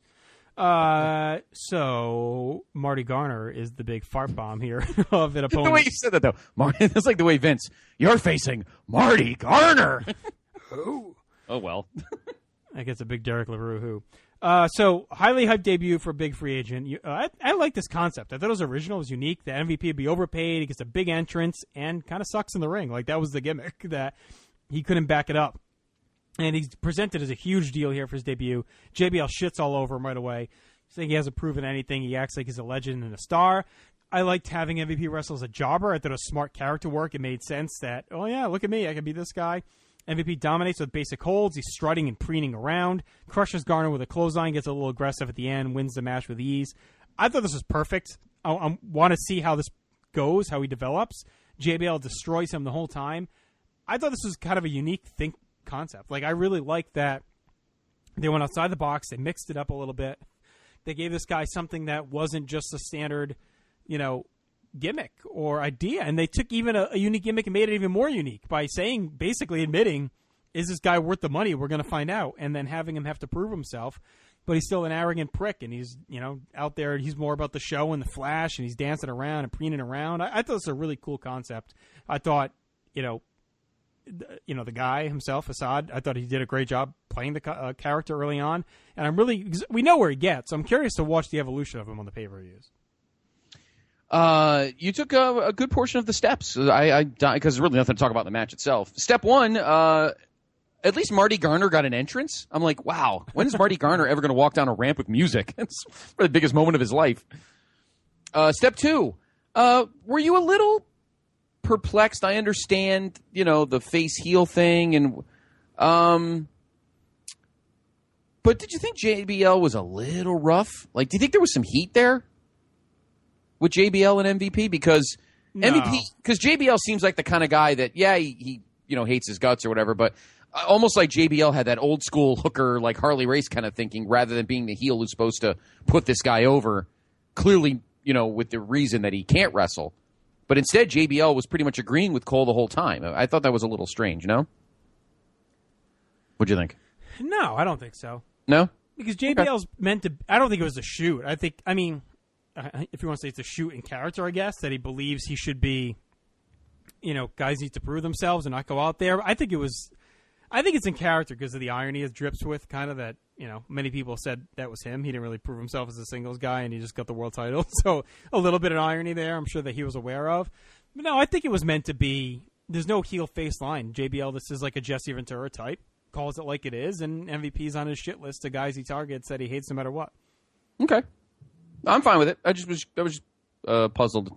So Marty Garner is the big fart bomb here of an opponent. The way you said that, though. Marty, that's like the way Vince, you're facing Marty Garner. Who? Oh, well. I guess a big Derek LaRue who. So, highly hyped debut for a big free agent. I like this concept. I thought it was original. It was unique. The MVP would be overpaid. He gets a big entrance and kind of sucks in the ring. Like, that was the gimmick, that he couldn't back it up. And he's presented as a huge deal here for his debut. JBL shits all over him right away, saying he hasn't proven anything. He acts like he's a legend and a star. I liked having MVP wrestle as a jobber. I thought it was smart character work. It made sense that, oh, yeah, look at me. I can be this guy. MVP dominates with basic holds. He's strutting and preening around. Crushes Garner with a clothesline. Gets a little aggressive at the end. Wins the match with ease. I thought this was perfect. I want to see how this goes, how he develops. JBL destroys him the whole time. I thought this was kind of a unique concept. Like, I really liked that they went outside the box. They mixed it up a little bit. They gave this guy something that wasn't just a standard, gimmick or idea, and they took even a unique gimmick and made it even more unique by basically admitting, is this guy worth the money? We're going to find out, and then having him have to prove himself. But he's still an arrogant prick, and he's out there. He's more about the show and the flash, and he's dancing around and preening around. I thought it was a really cool concept. I thought the guy himself, Assad, I thought he did a great job playing the character early on, and we know where he gets. So I'm curious to watch the evolution of him on the pay-per-views. You took a good portion of the steps. Because there's really nothing to talk about in the match itself. Step one, at least Marty Garner got an entrance. I'm like, wow, when is Marty Garner ever going to walk down a ramp with music? It's the biggest moment of his life. Step two, were you a little perplexed? I understand, the face heel thing, but did you think JBL was a little rough? Like, do you think there was some heat there with JBL and MVP? Because no. JBL seems like the kind of guy that, he hates his guts or whatever, but almost like JBL had that old school hooker, like Harley Race kind of thinking, rather than being the heel who's supposed to put this guy over, clearly, with the reason that he can't wrestle. But instead, JBL was pretty much agreeing with Cole the whole time. I thought that was a little strange, no? What'd you think? No, I don't think so. No? Because JBL's meant to... I don't think it was a shoot. if you want to say it's a shoot in character, I guess, that he believes he should be, guys need to prove themselves and not go out there. I think it's in character because of the irony it drips with, kind of that, many people said that was him. He didn't really prove himself as a singles guy, and he just got the world title. So a little bit of irony there, I'm sure that he was aware of. But no, I think it was meant to be, there's no heel face line. JBL, this is like a Jesse Ventura type, calls it like it is, and MVP's on his shit list of guys he targets that he hates no matter what. Okay. I'm fine with it. I was puzzled,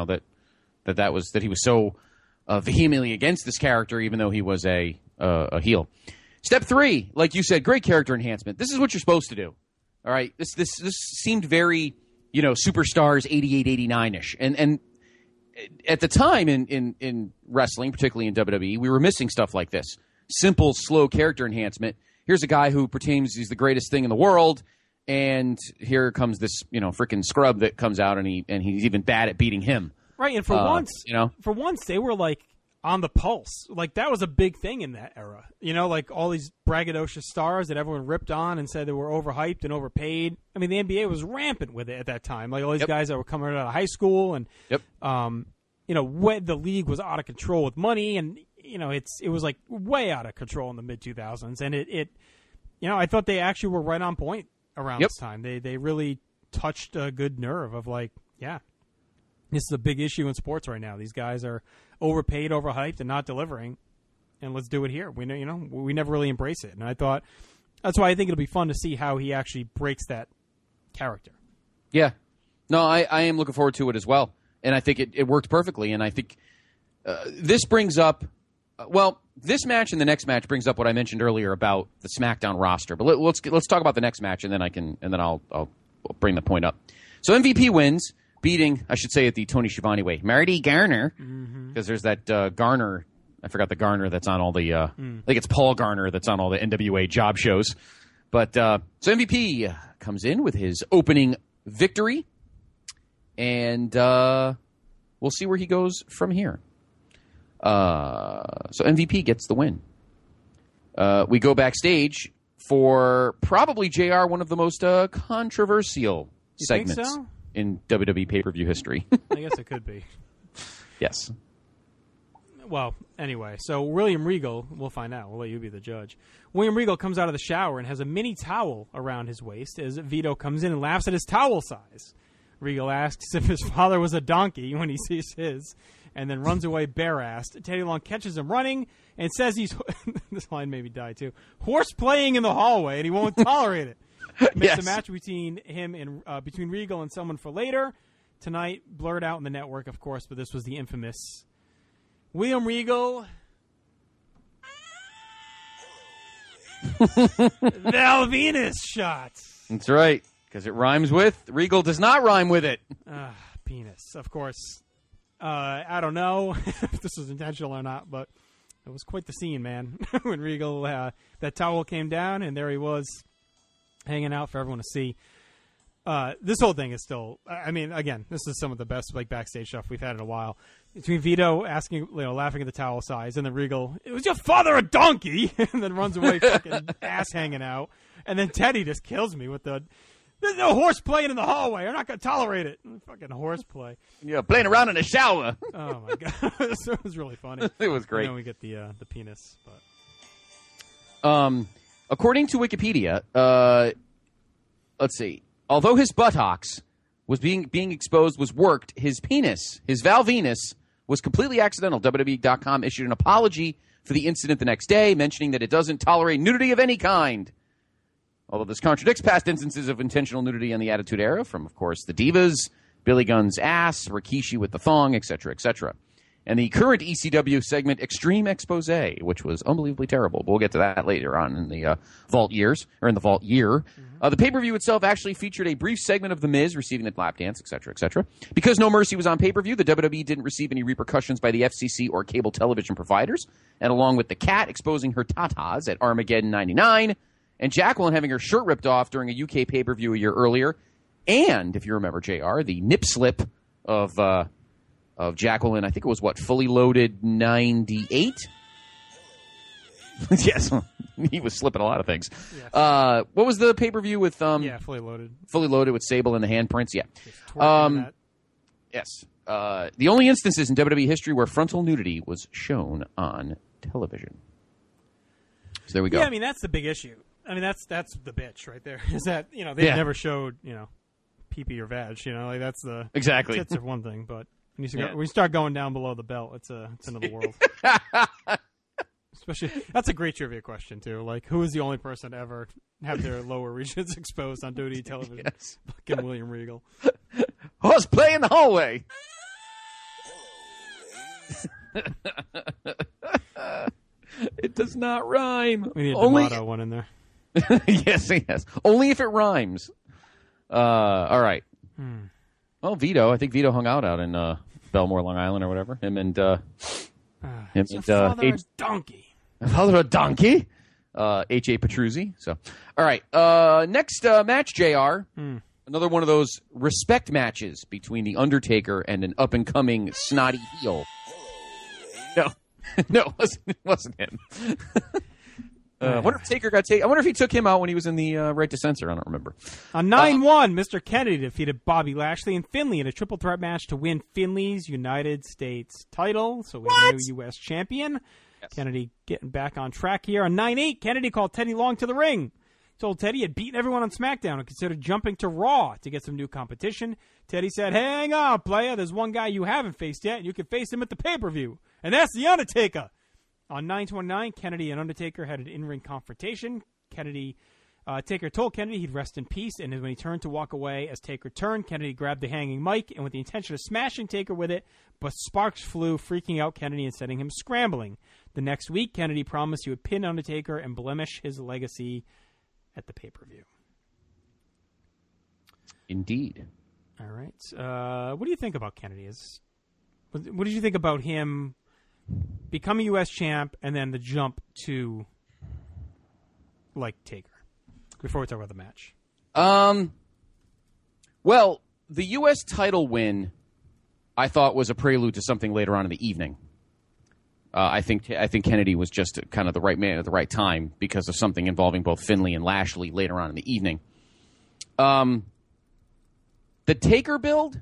that he was so vehemently against this character, even though he was a heel. Step 3, like you said, great character enhancement. This is what you're supposed to do. All right, this seemed very, Superstars 88, 89-ish, and at the time in wrestling, particularly in WWE, we were missing stuff like this. Simple, slow character enhancement. Here's a guy who pretends he's the greatest thing in the world, and here comes this, freaking scrub that comes out, and he's even bad at beating him. Right, and for once they were like on the pulse. Like that was a big thing in that era. Like all these braggadocious stars that everyone ripped on and said they were overhyped and overpaid. I mean, the NBA was rampant with it at that time. Like all these guys that were coming out of high school and, when the league was out of control with money and, it was like way out of control in the mid 2000s. And I thought they actually were right on point around this time. They really touched a good nerve of like, this is a big issue in sports right now. These guys are overpaid, overhyped, and not delivering. And let's do it here. We know, we never really embrace it. And I thought that's why I think it'll be fun to see how he actually breaks that character. Yeah, no, I am looking forward to it as well. And I think it worked perfectly. And I think this brings up, this match and the next match brings up what I mentioned earlier about the SmackDown roster. But let's talk about the next match, and then I'll bring the point up. So MVP wins, beating, I should say it the Tony Schiavone way, Marty Garner, because there's that Garner. I forgot the Garner that's on all the. I think it's Paul Garner that's on all the NWA job shows. But so MVP comes in with his opening victory, and we'll see where he goes from here. So MVP gets the win. We go backstage for probably JR, one of the most controversial segments in WWE pay-per-view history. I guess it could be. Yes. Well, anyway, so William Regal, we'll find out. We'll let you be the judge. William Regal comes out of the shower and has a mini towel around his waist as Vito comes in and laughs at his towel size. Regal asks if his father was a donkey when he sees his, and then runs away bare-assed. Teddy Long catches him running and says he's, this line made me die too, horse playing in the hallway, and he won't tolerate it. Makes a match between him and between Regal and someone for later. Tonight, blurred out in the network, of course, but this was the infamous William Regal. Val Venus shots. That's right, because it rhymes with. Regal does not rhyme with it. Penis, of course. I don't know if this was intentional or not, but it was quite the scene, man. When Regal, that towel came down, and there he was, hanging out for everyone to see. This whole thing is still, I mean, again, this is some of the best backstage stuff we've had in a while. Between Vito asking, laughing at the towel size, and then Regal, it was your father a donkey, and then runs away, fucking ass hanging out. And then Teddy just kills me with there's no horse playing in the hallway. I'm not going to tolerate it. Fucking horseplay. Yeah, playing around in the shower. Oh, my God. It was really funny. It was great. And then we get the penis. But. According to Wikipedia, let's see. Although his buttocks was being exposed was worked, his penis, his Val Venus, was completely accidental. WWE.com issued an apology for the incident the next day, mentioning that it doesn't tolerate nudity of any kind. Although this contradicts past instances of intentional nudity in the Attitude Era from, of course, the Divas, Billy Gunn's ass, Rikishi with the thong, etc., etc. and the current ECW segment Extreme Expose, which was unbelievably terrible. But we'll get to that later on in the Vault years, or in the Vault year. The pay-per-view itself actually featured a brief segment of The Miz receiving the lap dance, etc., etc. Because No Mercy was on pay-per-view, the WWE didn't receive any repercussions by the FCC or cable television providers. And along with the Cat exposing her tatas at Armageddon 99, and Jacqueline having her shirt ripped off during a UK pay-per-view a year earlier, and, if you remember, JR, the nip slip of Jacqueline, I think it was, Fully Loaded 98? Yes, he was slipping a lot of things. Yes. What was the pay-per-view with... Fully Loaded. Fully Loaded with Sable and the handprints, yeah. Yes. The only instances in WWE history where frontal nudity was shown on television. So there we go. Yeah, I mean, that's the big issue. I mean, that's the bitch right there. Is that, they never showed, pee-pee or vag, like that's the... Exactly. Tits are one thing, but when you start going down below the belt, it's another world. Especially, that's a great trivia question, too. Like, who is the only person to ever have their lower regions exposed on WWE television? Yes. Fucking William Regal. Horseplay in the hallway. It does not rhyme. We need a D'Amato one in there. Yes. Only if it rhymes. All right. Well, Vito. I think Vito hung out in Belmore, Long Island, or whatever. Him and father a donkey. Father a donkey. H.A. Petruzzi. So, all right. Next match, JR. Another one of those respect matches between The Undertaker and an up-and-coming snotty heel. No, it wasn't him. I wonder if Taker got taken. I wonder if he took him out when he was in the Right to Censor. I don't remember. On 9-1, Mr. Kennedy defeated Bobby Lashley and Finlay in a triple threat match to win Finlay's United States title. So we have a new U.S. champion. Yes. Kennedy getting back on track here. On 9-8, Kennedy called Teddy Long to the ring. Told Teddy he had beaten everyone on SmackDown and considered jumping to Raw to get some new competition. Teddy said, hang on, player. There's one guy you haven't faced yet, and you can face him at the pay-per-view. And that's The Undertaker. On 9/29, Kennedy and Undertaker had an in-ring confrontation. Taker told Kennedy he'd rest in peace, and when he turned to walk away, as Taker turned, Kennedy grabbed the hanging mic, and with the intention of smashing Taker with it, but sparks flew, freaking out Kennedy and sending him scrambling. The next week, Kennedy promised he would pin Undertaker and blemish his legacy at the pay-per-view. Indeed. All right. What do you think about Kennedy? What did you think about him becoming U.S. champ and then the jump to, Taker? Before we talk about the match. Well, the U.S. title win, I thought, was a prelude to something later on in the evening. I think Kennedy was just kind of the right man at the right time because of something involving both Finlay and Lashley later on in the evening. The Taker build,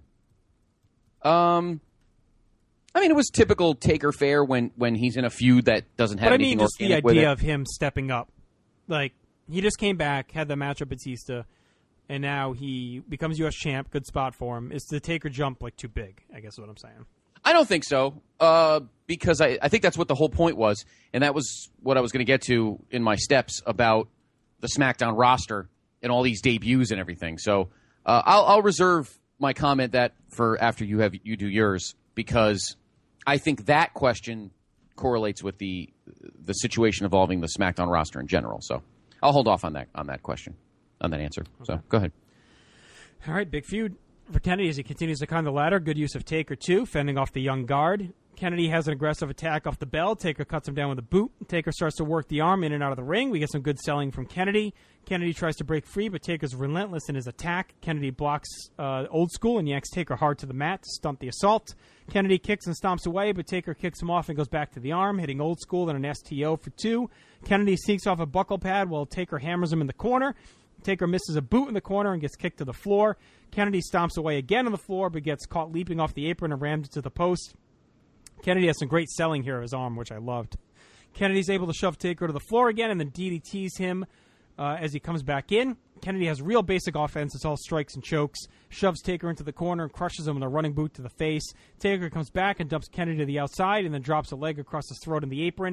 it was typical Taker fare when he's in a feud that doesn't have anything organic with it. Just the idea of him stepping up. He just came back, had the match at Batista, and now he becomes U.S. champ. Good spot for him. Is the Taker jump, too big, I guess is what I'm saying. I don't think so, because I think that's what the whole point was, and that was what I was going to get to in my steps about the SmackDown roster and all these debuts and everything. So I'll reserve my comment that for after you do yours, because I think that question correlates with the situation involving the SmackDown roster in general. So I'll hold off on that question, on that answer. Okay. So go ahead. All right, big feud for Kennedy as he continues to climb the ladder. Good use of Taker, too, fending off the young guard. Kennedy has an aggressive attack off the bell. Taker cuts him down with a boot. Taker starts to work the arm in and out of the ring. We get some good selling from Kennedy. Kennedy tries to break free, but Taker's relentless in his attack. Kennedy blocks Old School and yanks Taker hard to the mat to stunt the assault. Kennedy kicks and stomps away, but Taker kicks him off and goes back to the arm, hitting Old School and an STO for 2. Kennedy sneaks off a buckle pad while Taker hammers him in the corner. Taker misses a boot in the corner and gets kicked to the floor. Kennedy stomps away again on the floor, but gets caught leaping off the apron and rammed into the post. Kennedy has some great selling here of his arm, which I loved. Kennedy's able to shove Taker to the floor again and then DDTs him as he comes back in. Kennedy has real basic offense. It's all strikes and chokes. Shoves Taker into the corner and crushes him with a running boot to the face. Taker comes back and dumps Kennedy to the outside and then drops a leg across his throat in the apron.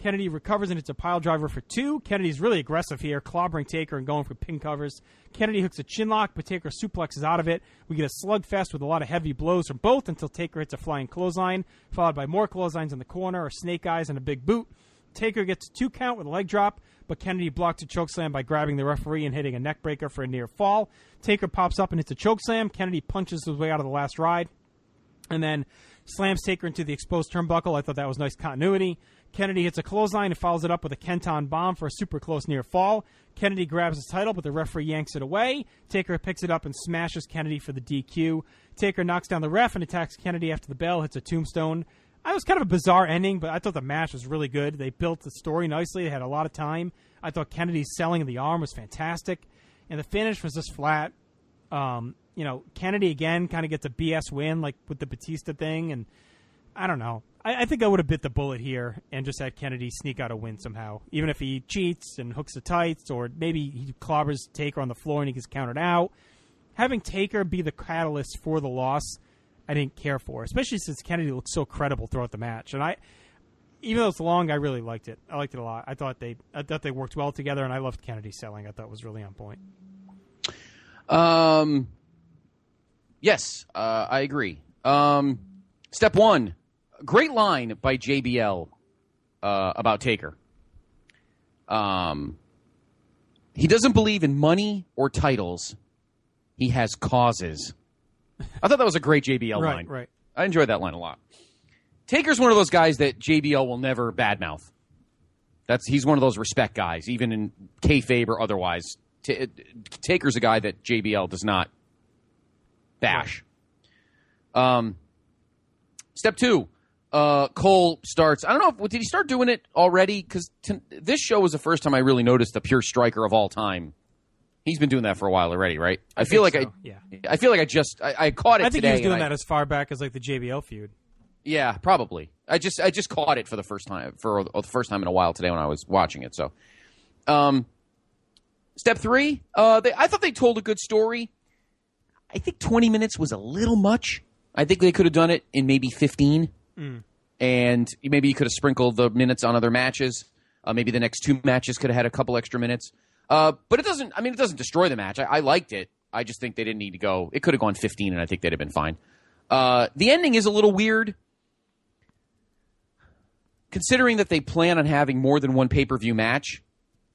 Kennedy recovers and hits a pile driver for 2. Kennedy's really aggressive here, clobbering Taker and going for pin covers. Kennedy hooks a chin lock, but Taker suplexes out of it. We get a slugfest with a lot of heavy blows from both until Taker hits a flying clothesline, followed by more clotheslines in the corner, or snake eyes, and a big boot. Taker gets a 2 count with a leg drop, but Kennedy blocked a chokeslam by grabbing the referee and hitting a neckbreaker for a near fall. Taker pops up and hits a chokeslam. Kennedy punches his way out of the last ride, and then slams Taker into the exposed turnbuckle. I thought that was nice continuity. Kennedy hits a clothesline and follows it up with a Kenton bomb for a super close near fall. Kennedy grabs his title, but the referee yanks it away. Taker picks it up and smashes Kennedy for the DQ. Taker knocks down the ref and attacks Kennedy after the bell, hits a tombstone. It was kind of a bizarre ending, but I thought the match was really good. They built the story nicely. They had a lot of time. I thought Kennedy's selling of the arm was fantastic, and the finish was just flat. Kennedy again kind of gets a BS win, like with the Batista thing, and I don't know. I think I would have bit the bullet here and just had Kennedy sneak out a win somehow, even if he cheats and hooks the tights, or maybe he clobbers Taker on the floor and he gets counted out. Having Taker be the catalyst for the loss, I didn't care for, especially since Kennedy looked so credible throughout the match. And even though it's long, I really liked it. I liked it a lot. I thought they worked well together, and I loved Kennedy selling. I thought it was really on point. Yes, I agree. Step 1, great line by JBL about Taker. He doesn't believe in money or titles. He has causes. I thought that was a great JBL line. Right. I enjoyed that line a lot. Taker's one of those guys that JBL will never badmouth. He's one of those respect guys, even in kayfabe or otherwise. Taker's a guy that JBL does not bash. Right. Step 2, Cole starts. I don't know, did he start doing it already? Because this show was the first time I really noticed the pure striker of all time. He's been doing that for a while already, right? I feel like so. I feel like I caught it today. I think he was doing that as far back as like the JBL feud. Yeah, probably. I just caught it for the first time in a while today when I was watching it. So, step 3, I thought they told a good story. I think 20 minutes was a little much. I think they could have done it in maybe 15, and maybe you could have sprinkled the minutes on other matches. Maybe the next 2 matches could have had a couple extra minutes. But it doesn't. I mean, it doesn't destroy the match. I liked it. I just think they didn't need to go. It could have gone 15, and I think they'd have been fine. The ending is a little weird, considering that they plan on having more than one pay-per-view match.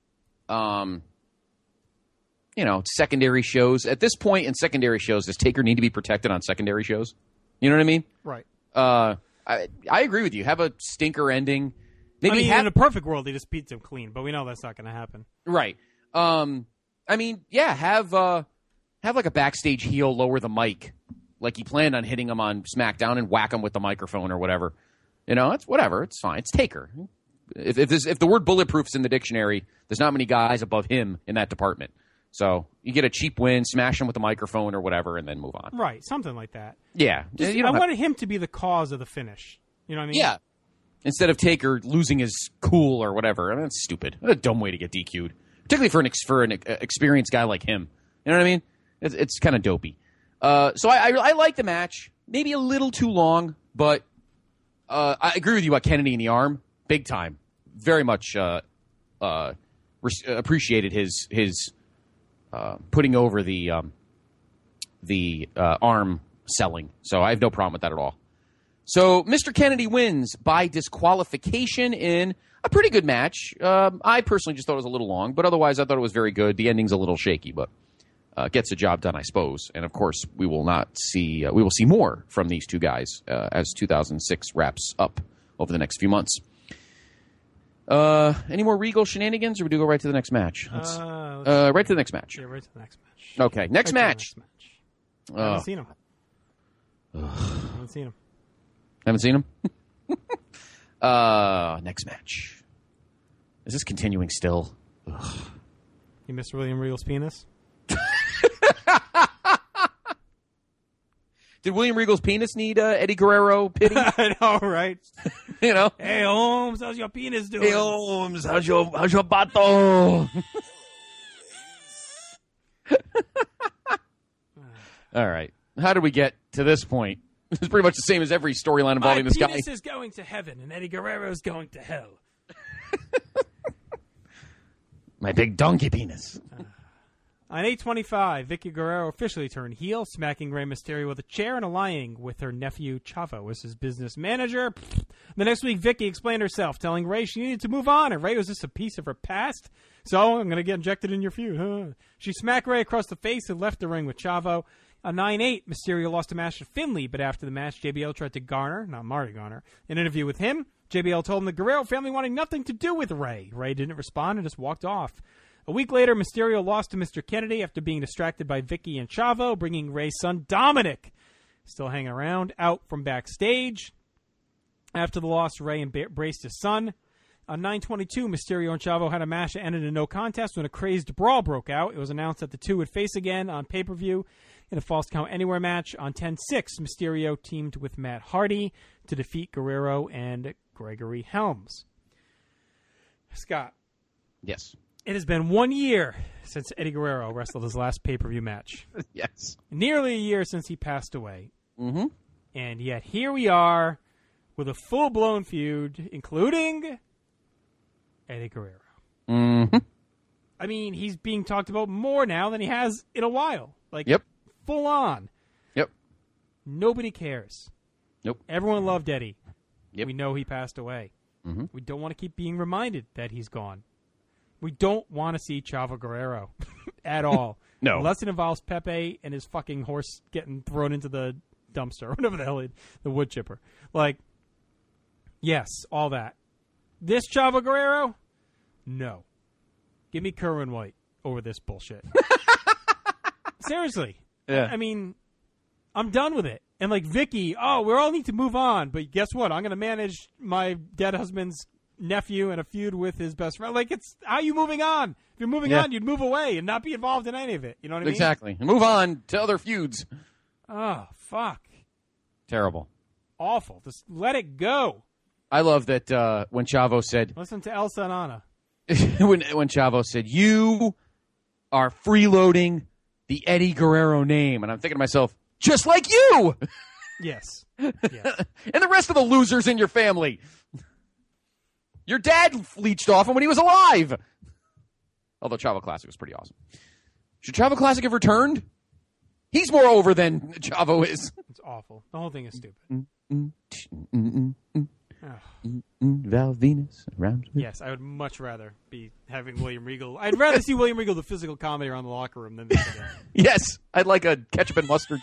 Secondary shows. At this point in secondary shows, does Taker need to be protected on secondary shows? You know what I mean? Right. I agree with you. Have a stinker ending. Maybe in a perfect world, he just beats him clean, but we know that's not going to happen. Right. Have like a backstage heel lower the mic, like he planned on hitting him on SmackDown, and whack him with the microphone or whatever. It's whatever. It's fine. It's Taker. If the word bulletproof's in the dictionary, there's not many guys above him in that department. So you get a cheap win, smash him with the microphone or whatever, and then move on. Right, something like that. Yeah. I wanted him to be the cause of the finish. You know what I mean? Yeah. Instead of Taker losing his cool or whatever. I mean, that's stupid. What a dumb way to get DQ'd. Particularly for an experienced guy like him. You know what I mean? It's kind of dopey. So I like the match. Maybe a little too long, but I agree with you about Kennedy in the arm. Big time. Very much appreciated his putting over the arm selling. So I have no problem with that at all. So Mr. Kennedy wins by disqualification in a pretty good match. I personally just thought it was a little long, but otherwise I thought it was very good. The ending's a little shaky, but gets the job done, I suppose. And of course, we will see more from these two guys as 2006 wraps up over the next few months. Any more Regal shenanigans, or would we go right to the next match? Right to the next match. Yeah, right to the next match. Okay, next match. I haven't seen him. Haven't seen him? Next match. Is this continuing still? Ugh. You missed William Regal's penis? Did William Regal's penis need Eddie Guerrero pity? I know, right? Hey, Holmes, how's your penis doing? Hey, Holmes, how's your bato? All right. How did we get to this point? It's pretty much the same as every storyline involving this guy. My penis is going to heaven, and Eddie Guerrero is going to hell. My big donkey penis. On 8/25, Vicky Guerrero officially turned heel, smacking Rey Mysterio with a chair and aligning with her nephew Chavo as his business manager. The next week, Vicky explained herself, telling Rey she needed to move on, and Rey was just a piece of her past. So, I'm going to get injected in your feud. Huh? She smacked Rey across the face and left the ring with Chavo. On 9/8, Mysterio lost a match to Finlay, but after the match, JBL tried to garner, not Marty Garner, an interview with him. JBL told him the Guerrero family wanted nothing to do with Rey. Rey didn't respond and just walked off. A week later, Mysterio lost to Mr. Kennedy after being distracted by Vicky and Chavo, bringing Rey's son Dominic, still hanging around, out from backstage. After the loss, Rey embraced his son. On 9/22, Mysterio and Chavo had a match that ended in no contest when a crazed brawl broke out. It was announced that the two would face again on pay-per-view in a Falls Count Anywhere match. On 10/6, Mysterio teamed with Matt Hardy to defeat Guerrero and Gregory Helms. Scott. Yes. It has been 1 year since Eddie Guerrero wrestled his last pay-per-view match. Yes. Nearly a year since he passed away. Mm-hmm. And yet here we are with a full-blown feud, including Eddie Guerrero. Mm-hmm. I mean, he's being talked about more now than he has in a while. Like, yep. Full on. Yep. Nobody cares. Nope. Everyone loved Eddie. Yep. We know he passed away. Mm-hmm. We don't want to keep being reminded that he's gone. We don't want to see Chavo Guerrero at all. No. Unless it involves Pepe and his fucking horse getting thrown into the dumpster, or whatever the hell, the wood chipper. Like, yes, all that. This Chavo Guerrero? No. Give me Kerwin White over this bullshit. Seriously. Yeah. I mean, I'm done with it. And like Vicky, we all need to move on. But guess what? I'm going to manage my dead husband's nephew in a feud with his best friend. Like, it's how are you moving on? If you're moving on, you'd move away and not be involved in any of it. You know what I mean? Exactly. Move on to other feuds. Oh, fuck. Terrible. Awful. Just let it go. I love that when Chavo said... Listen to Elsa and Anna. when Chavo said, you are freeloading the Eddie Guerrero name. And I'm thinking to myself, just like you! Yes. And the rest of the losers in your family. Your dad leached off him when he was alive. Although Chavo Classic was pretty awesome. Should Chavo Classic have returned? He's more over than Chavo is. It's awful. The whole thing is stupid. Val Venus around. Yes, I would much rather be having William Regal. I'd rather see William Regal do physical comedy around the locker room than this again. Yes, I'd like a ketchup and mustard.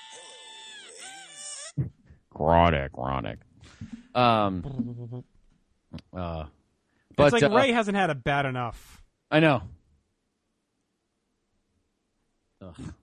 Chronic. But it's like Ray hasn't had a bad enough. I know. Ugh.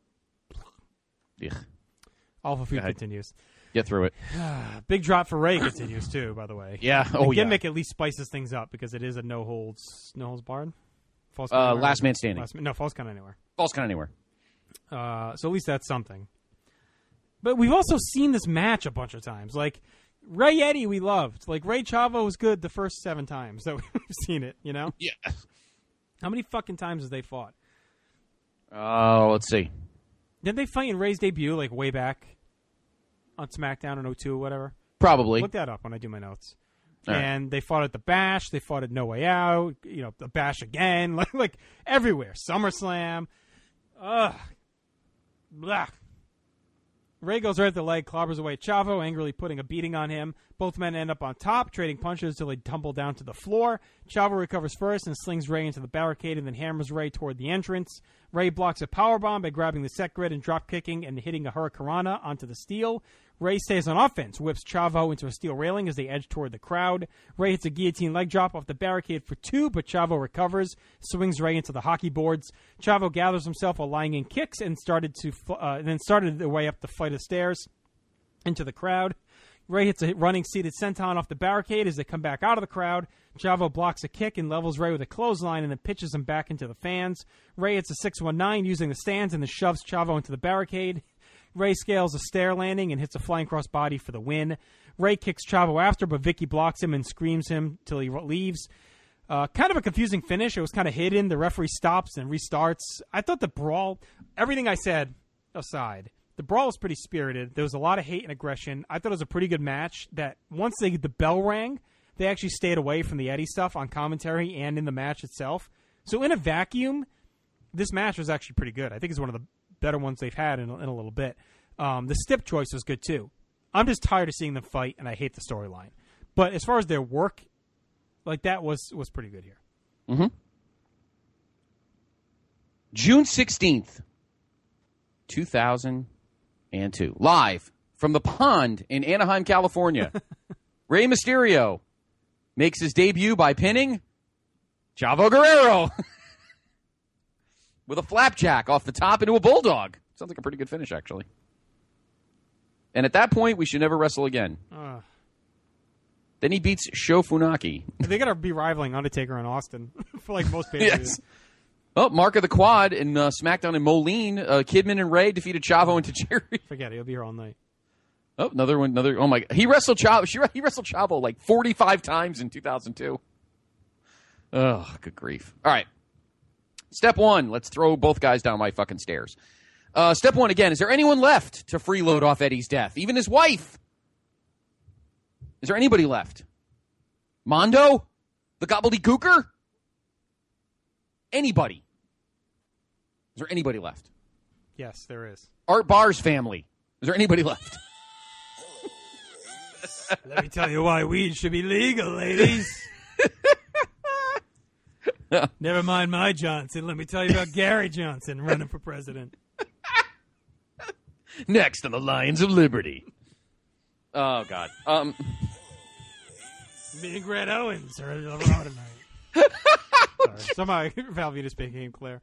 Awful feud continues. Get through it. Big drop for Ray continues too, by the way. Yeah. The gimmick at least spices things up because it is a no holds barred. Last man standing. Falls Count Anywhere. Falls Count Anywhere. So at least that's something. But we've also seen this match a bunch of times. Like, Ray Eddie we loved. Like, Ray Chavo was good the first 7 times that we've seen it, you know? Yeah. How many fucking times has they fought? Let's see. Didn't they fight in Ray's debut, like, way back on SmackDown in 2002 or whatever? Probably. Look that up when I do my notes. All and right. They fought at the Bash. They fought at No Way Out. You know, the Bash again. Like everywhere. SummerSlam. Ugh. Blah. Ray goes right at the leg, clobbers away Chavo, angrily putting a beating on him. Both men end up on top, trading punches until they tumble down to the floor. Chavo recovers first and slings Ray into the barricade and then hammers Ray toward the entrance. Ray blocks a powerbomb by grabbing the set grid and drop-kicking and hitting a hurricanrana onto the steel. Ray stays on offense, whips Chavo into a steel railing as they edge toward the crowd. Ray hits a guillotine leg drop off the barricade for 2, but Chavo recovers, swings Ray into the hockey boards. Chavo gathers himself while lying in kicks and started their way up the flight of stairs into the crowd. Ray hits a running seated senton off the barricade as they come back out of the crowd. Chavo blocks a kick and levels Ray with a clothesline and then pitches him back into the fans. Ray hits a 619 using the stands and then shoves Chavo into the barricade. Ray scales a stair landing and hits a flying cross body for the win. Ray kicks Chavo after, but Vicky blocks him and screams him till he leaves. Kind of a confusing finish. It was kind of hidden. The referee stops and restarts. I thought the brawl, everything I said aside, the brawl was pretty spirited. There was a lot of hate and aggression. I thought it was a pretty good match that once the bell rang, they actually stayed away from the Eddie stuff on commentary and in the match itself. So in a vacuum, this match was actually pretty good. I think it's one of the better ones they've had in a little bit. The stip choice was good too. I'm just tired of seeing them fight, and I hate the storyline. But as far as their work, like that was pretty good here. Mm-hmm. June 16th, 2002. Live from the Pond in Anaheim, California. Rey Mysterio makes his debut by pinning Chavo Guerrero with a flapjack off the top into a bulldog. Sounds like a pretty good finish, actually. And at that point, we should never wrestle again. Then he beats Sho Funaki. They got to be rivaling Undertaker and Austin for like most pay-per-views. Yes. Oh, Mark of the Quad in SmackDown in Moline. Kidman and Ray defeated Chavo and Tajiri. Forget it. He'll be here all night. Oh, another one. Oh, my God. He wrestled Chavo like 45 times in 2002. Oh, good grief. All right. Step one. Let's throw both guys down my fucking stairs. Step one again. Is there anyone left to freeload off Eddie's death? Even his wife? Is there anybody left? Mondo? The gobbledygooker? Anybody? Is there anybody left? Yes, there is. Art Barr's family. Is there anybody left? Let me tell you why weed should be legal, ladies. Never mind my Johnson. Let me tell you about Gary Johnson running for president. Next on the Lions of Liberty. Oh, God. Me and Grant Owens are around tonight. Sorry. Somehow Val Venus became Claire.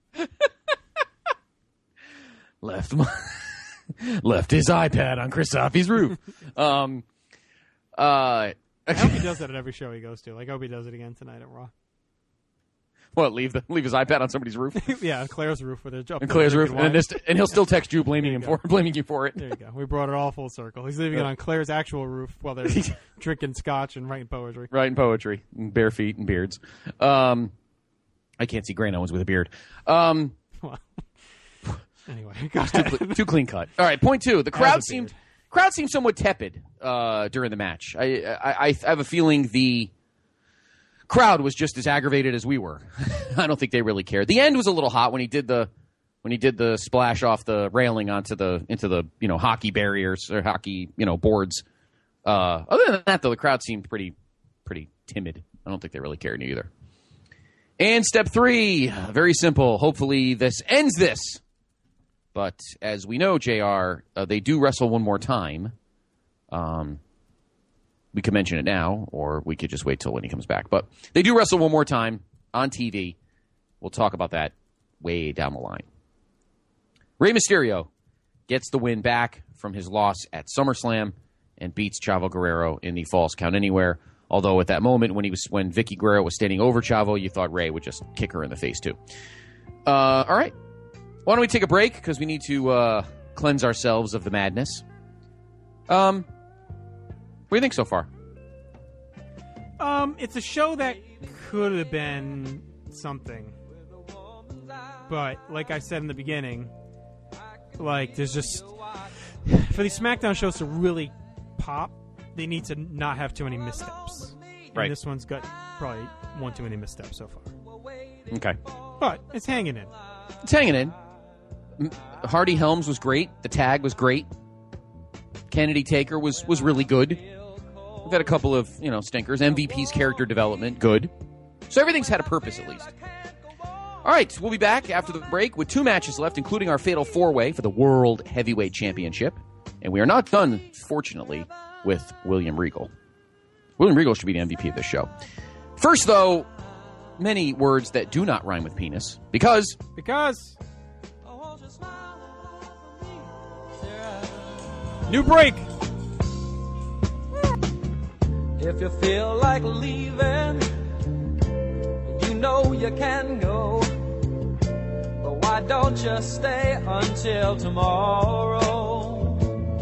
Left his iPad on Chris Safi's roof. I hope he does that at every show he goes to. Like, I hope he does it again tonight at Raw. What, leave his iPad on somebody's roof? Yeah, Claire's roof with a job. On Claire's roof, and he'll still text you blaming you for it. There you go. We brought it all full circle. He's leaving it on Claire's actual roof while they're drinking scotch and writing poetry. Writing poetry, and bare feet and beards. I can't see Grant Owens with a beard. Well, anyway, too clean cut. All right, point two. The crowd seemed somewhat tepid during the match. I have a feeling the crowd was just as aggravated as we were. I don't think they really cared. The end was a little hot when he did the splash off the railing into the hockey barriers or hockey boards. Other than that, though, the crowd seemed pretty timid. I don't think they really cared either. And step three, very simple. Hopefully this ends this. But as we know, JR, they do wrestle one more time. We can mention it now, or we could just wait till when he comes back. But they do wrestle one more time on TV. We'll talk about that way down the line. Rey Mysterio gets the win back from his loss at SummerSlam and beats Chavo Guerrero in the Falls Count Anywhere. Although at that moment when Vicky Guerrero was standing over Chavo, you thought Rey would just kick her in the face too. All right. Why don't we take a break? Because we need to cleanse ourselves of the madness. What do you think so far? It's a show that could have been something. But, like I said in the beginning, like, there's just... For these SmackDown shows to really pop, they need to not have too many missteps. Right. And this one's got probably one too many missteps so far. Okay. But it's hanging in. It's hanging in. Hardy Helms was great. The tag was great. Kennedy Taker was really good. We've had a couple of, stinkers. MVP's character development, good. So everything's had a purpose, at least. All right, we'll be back after the break with 2 matches left, including our Fatal 4-Way for the World Heavyweight Championship. And we are not done, fortunately, with William Regal. William Regal should be the MVP of this show. First, though, many words that do not rhyme with penis. Because... New break! If you feel like leaving, you know you can go. But why don't you stay until tomorrow?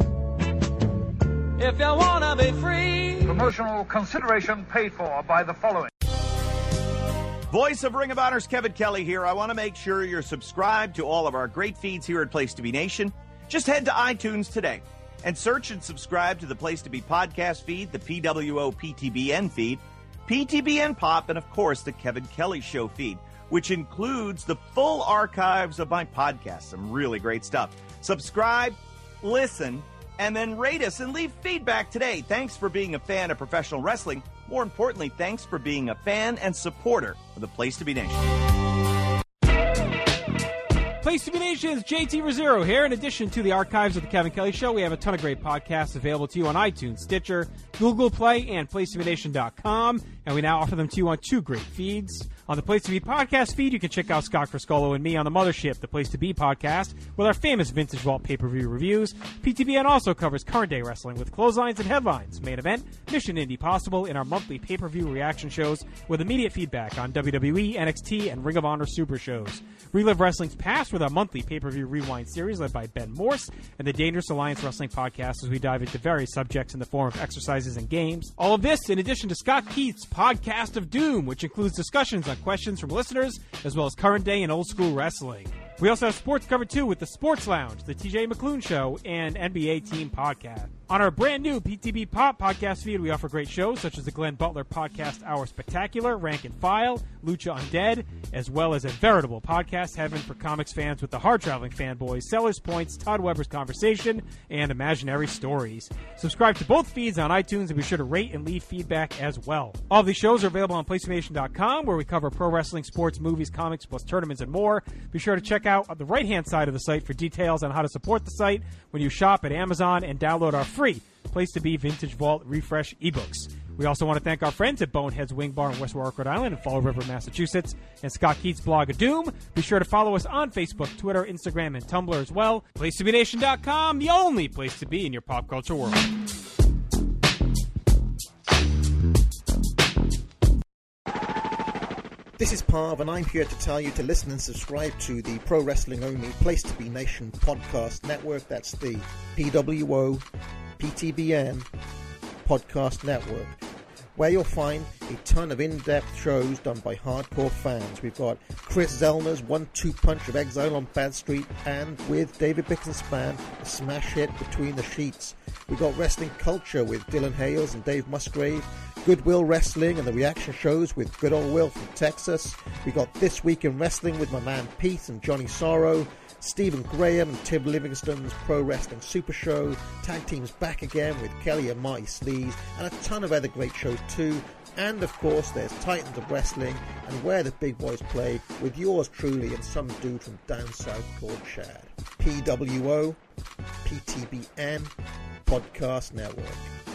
If you wanna be free. Promotional consideration paid for by the following. Voice of Ring of Honor's Kevin Kelly here. I want to make sure you're subscribed to all of our great feeds here at Place to Be Nation. Just head to iTunes today and search and subscribe to the Place to Be podcast feed, the PWO PTBN feed, PTBN Pop, and of course the Kevin Kelly Show feed. which includes the full archives of my podcast. Some really great stuff. Subscribe, listen, and then rate us and leave feedback today. Thanks for being a fan of professional wrestling. More importantly, thanks for being a fan and supporter of the Place to Be Nation. Place to Be Nation's JT Rosero here. In addition to the archives of the Kevin Kelly Show, we have a ton of great podcasts available to you on iTunes, Stitcher, Google Play, and PlaceToBeNation.com. And we now offer them to you on 2 great feeds. On the Place to Be podcast feed, you can check out Scott Criscolo and me on the Mothership, the Place to Be podcast, with our famous Vintage Vault pay-per-view reviews. PTBN also covers current day wrestling with clotheslines and headlines, main event, Mission Indie Possible, in our monthly pay-per-view reaction shows with immediate feedback on WWE, NXT, and Ring of Honor Super shows. Relive Wrestling's past with our monthly pay-per-view rewind series led by Ben Morse, and the Dangerous Alliance Wrestling podcast as we dive into various subjects in the form of exercises and games. All of this in addition to Scott Keith's Podcast of Doom, which includes discussions on questions from listeners, as well as current day and old school wrestling. We also have sports covered too with the Sports Lounge, the TJ McClune Show, and NBA Team Podcast. On our brand new PTB Pop podcast feed, we offer great shows such as the Glenn Butler Podcast Hour Spectacular, Rank and File, Lucha Undead, as well as a veritable podcast heaven for comics fans with the hard-traveling fanboys, Sellers Points, Todd Weber's Conversation, and Imaginary Stories. Subscribe to both feeds on iTunes and be sure to rate and leave feedback as well. All of these shows are available on PlaceToBeNation.com, where we cover pro wrestling, sports, movies, comics, plus tournaments and more. Be sure to check out on the right-hand side of the site for details on how to support the site when you shop at Amazon and download our free Place to Be Vintage Vault Refresh ebooks. We also want to thank our friends at Bonehead's Wing Bar in West Warwick, Rhode Island, and Fall River, Massachusetts, and Scott Keith's Blog of Doom. Be sure to follow us on Facebook, Twitter, Instagram, and Tumblr as well. PlaceToBeNation.com, the only place to be in your pop culture world. This is Parv, and I'm here to tell you to listen and subscribe to the Pro Wrestling Only Place to Be Nation podcast network. That's the PWO PTBN podcast network, where you'll find a ton of in-depth shows done by hardcore fans. We've got Chris Zellner's 1-2 punch of Exile on Bad Street, and with David Bixenspan, a smash hit Between the Sheets. We've got Wrestling Culture with Dylan Hales and Dave Musgrave, Goodwill Wrestling and the reaction shows with Good Old Will from Texas. We got This Week in Wrestling with my man Pete and Johnny Sorrow, Stephen Graham and Tim Livingston's Pro Wrestling Super Show, Tag Teams Back Again with Kelly and Marty Sleaze, and a ton of other great shows too. And of course there's Titans of Wrestling and Where the Big Boys Play with yours truly and some dude from down south called Chad. PWO PTBN Podcast Network.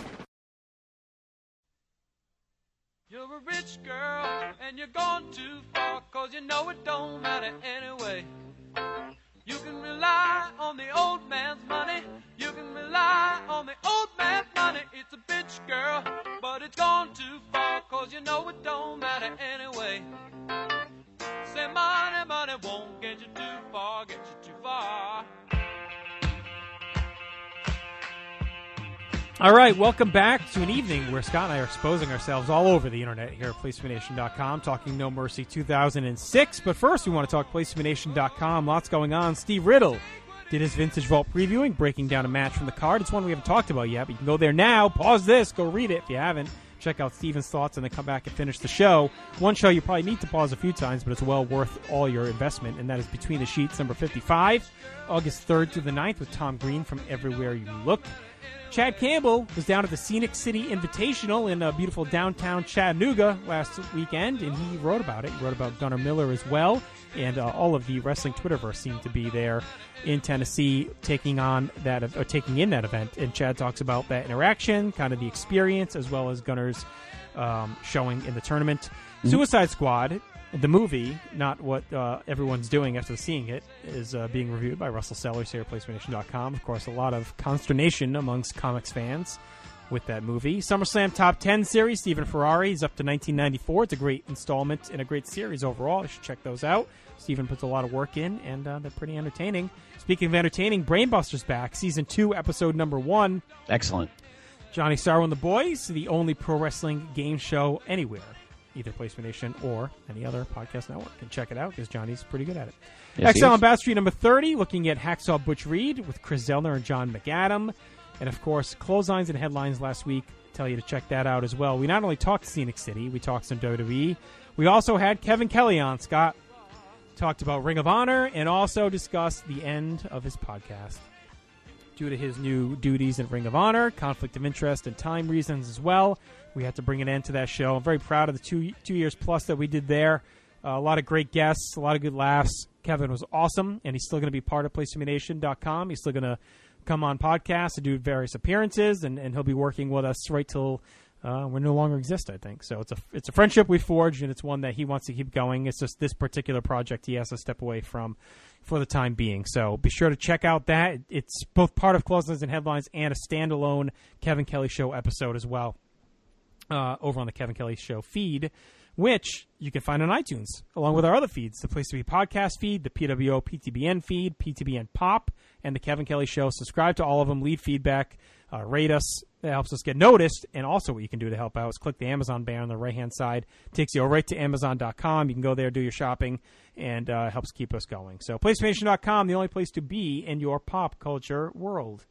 You're a rich girl, and you're gone too far, 'cause you know it don't matter anyway. You can rely on the old man's money, you can rely on the old man's money. It's a bitch, girl, but it's gone too far, 'cause you know it don't matter anyway. Say money, money won't get you too far, get you too far. All right, welcome back to an evening where Scott and I are exposing ourselves all over the internet here at PlaceToBeNation.com, talking No Mercy 2006. But first, we want to talk PlaceToBeNation.com. Lots going on. Steve Riddle did his Vintage Vault previewing, breaking down a match from the card. It's one we haven't talked about yet, but you can go there now, pause this, go read it if you haven't. Check out Steven's thoughts, and then come back and finish the show. One show you probably need to pause a few times, but it's well worth all your investment, and that is Between the Sheets, number 55, August 3rd to the 9th, with Tom Green from Everywhere You Look. Chad Campbell was down at the Scenic City Invitational in beautiful downtown Chattanooga last weekend, and he wrote about it. He wrote about Gunnar Miller as well, and all of the wrestling Twitterverse seemed to be there in Tennessee taking in that event. And Chad talks about that interaction, kind of the experience, as well as Gunnar's showing in the tournament. Mm-hmm. Suicide Squad, the movie, not what everyone's doing after seeing it, is being reviewed by Russell Sellers here at PlaceToBeNation.com. Of course, a lot of consternation amongst comics fans with that movie. SummerSlam Top 10 series, Stephen Ferrari is up to 1994. It's a great installment and a great series overall. You should check those out. Stephen puts a lot of work in, and they're pretty entertaining. Speaking of entertaining, Brainbusters back, Season 2, Episode number 1. Excellent. Johnny Sorrow and the Boys, the only pro wrestling game show anywhere, either PlaceToBeNation or any other podcast network. And check it out, because Johnny's pretty good at it. Yes, XL on Bat Street number 30, looking at Hacksaw Butch Reed with Chris Zellner and John McAdam. And, of course, Clotheslines and Headlines last week, tell you to check that out as well. We not only talked Scenic City, we talked some WWE. We also had Kevin Kelly on, Scott. Talked about Ring of Honor and also discussed the end of his podcast. Due to his new duties in Ring of Honor, conflict of interest, and time reasons as well, we had to bring an end to that show. I'm very proud of the 2 years plus that we did there. A lot of great guests, a lot of good laughs. Kevin was awesome, and he's still going to be part of PlaceToBeNation.com. He's still going to come on podcasts and do various appearances, and he'll be working with us right till we no longer exist, I think. So it's a friendship we forged, and it's one that he wants to keep going. It's just this particular project he has to step away from for the time being. So be sure to check out that. It's both part of Clotheslines and Headlines and a standalone Kevin Kelly Show episode as well over on the Kevin Kelly Show feed, which you can find on iTunes, along with our other feeds, the Place to Be podcast feed, the PWO PTBN feed, PTBN Pop, and the Kevin Kelly Show. Subscribe to all of them, leave feedback, rate us. That helps us get noticed. And also what you can do to help out is click the Amazon banner on the right-hand side. It takes you right to Amazon.com. You can go there, do your shopping, and helps keep us going. So PlaceToBeNation.com, the only place to be in your pop culture world.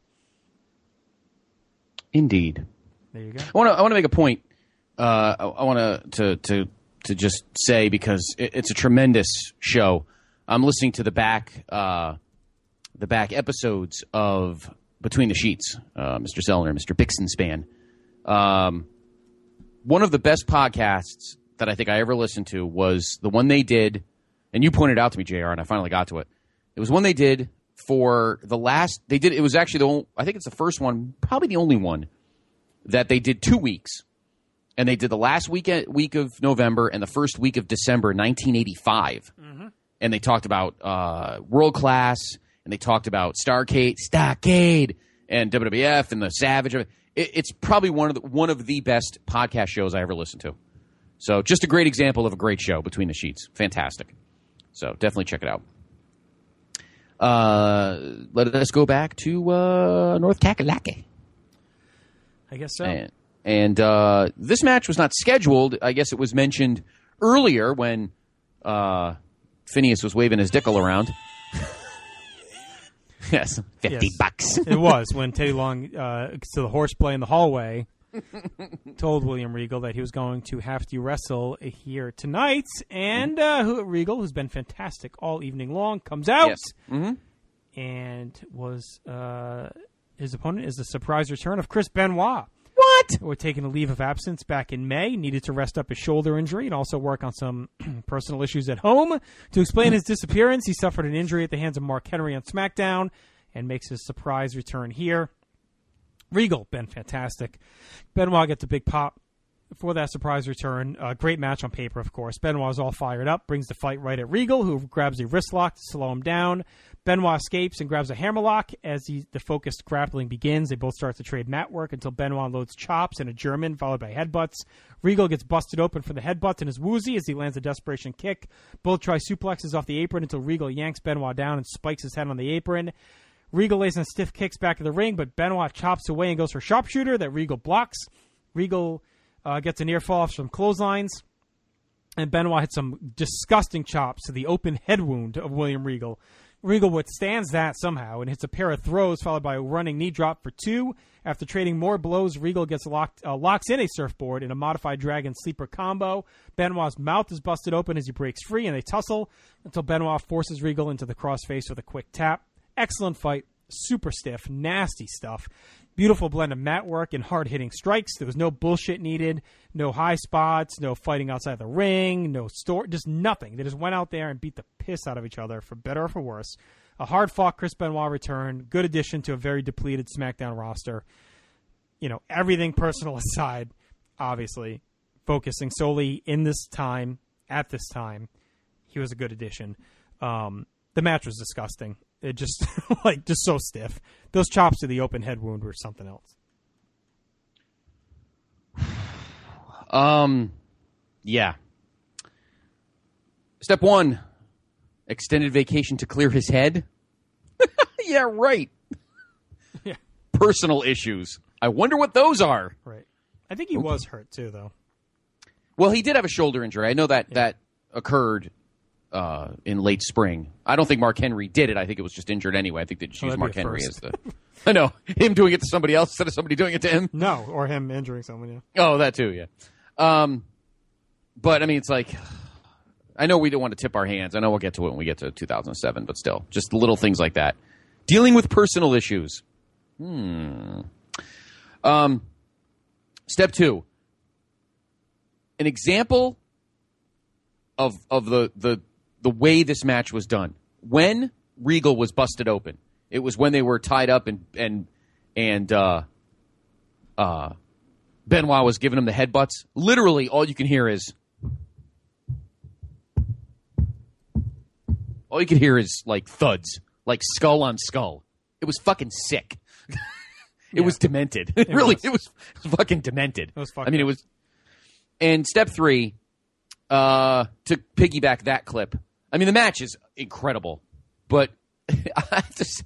Indeed. There you go. I want to make a point. I want to just say, because it's a tremendous show. I'm listening to the back episodes of Between the Sheets, Mr. Zellner, Mr. Bixenspan. One of the best podcasts that I think I ever listened to was the one they did, and you pointed out to me, JR, and I finally got to it. It was one they did for the last. They did. It was actually I think it's the first one, probably the only one that they did 2 weeks. And they did the last week of November and the first week of December 1985. Mm-hmm. And they talked about World Class, and they talked about Starcade, and WWF, and the Savage. It's probably one of the best podcast shows I ever listened to. So just a great example of a great show, Between the Sheets. Fantastic. So definitely check it out. Let us go back to North Kakalaki. I guess so. And this match was not scheduled. I guess it was mentioned earlier when Phineas was waving his dickle around. Yes, $50. It was when Teddy Long, to the horseplay in the hallway, told William Regal that he was going to have to wrestle here tonight. And Regal, who's been fantastic all evening long, comes out. Yes. Mm-hmm. And was his opponent is the surprise return of Chris Benoit. What? We're taking a leave of absence back in May. Needed to rest up his shoulder injury and also work on some personal issues at home. To explain his disappearance, he suffered an injury at the hands of Mark Henry on SmackDown and makes his surprise return here. Regal, been fantastic. Benoit gets a big pop for that surprise return. Great match on paper, of course. Benoit is all fired up, brings the fight right at Regal, who grabs a wrist lock to slow him down. Benoit escapes and grabs a hammerlock as the focused grappling begins. They both start to trade mat work until Benoit loads chops and a German, followed by headbutts. Regal gets busted open for the headbutt and is woozy as he lands a desperation kick. Both try suplexes off the apron until Regal yanks Benoit down and spikes his head on the apron. Regal lays in stiff kicks back of the ring, but Benoit chops away and goes for sharpshooter that Regal blocks. Regal gets a near fall off some clotheslines, and Benoit hits some disgusting chops to the open head wound of William Regal. Regal withstands that somehow and hits a pair of throws followed by a running knee drop for two. After trading more blows, Regal gets locks in a surfboard in a modified Dragon Sleeper combo. Benoit's mouth is busted open as he breaks free, and they tussle until Benoit forces Regal into the crossface with a quick tap. Excellent fight. Super stiff. Nasty stuff. Beautiful blend of mat work and hard-hitting strikes. There was no bullshit needed. No high spots. No fighting outside the ring. No just nothing. They just went out there and beat the piss out of each other, for better or for worse. A hard-fought Chris Benoit return. Good addition to a very depleted SmackDown roster. You know, everything personal aside, obviously, focusing solely in this time, at this time, he was a good addition. The match was disgusting. It just, just so stiff. Those chops to the open head wound were something else. Yeah. Step one, extended vacation to clear his head. Yeah, right. Yeah. Personal issues. I wonder what those are. Right. I think he was hurt, too, though. Well, he did have a shoulder injury. I know that occurred in late spring. I don't think Mark Henry did it. I think it was just injured anyway. I think they just used Mark Henry as the I know. Him doing it to somebody else instead of somebody doing it to him. No, or him injuring someone, yeah. Oh, that too, yeah. But, I mean, it's like, I know we don't want to tip our hands. I know we'll get to it when we get to 2007, but still, just little things like that. Dealing with personal issues. Step 2. An example of the way this match was done. When Regal was busted open, it was when they were tied up and Benoit was giving him the headbutts. Literally, all you can hear is like thuds, like skull on skull. It was fucking sick. It was demented. It was fucking demented. It was fucked I mean, up. it was. And step 3, to piggyback that clip. I mean, the match is incredible, but it's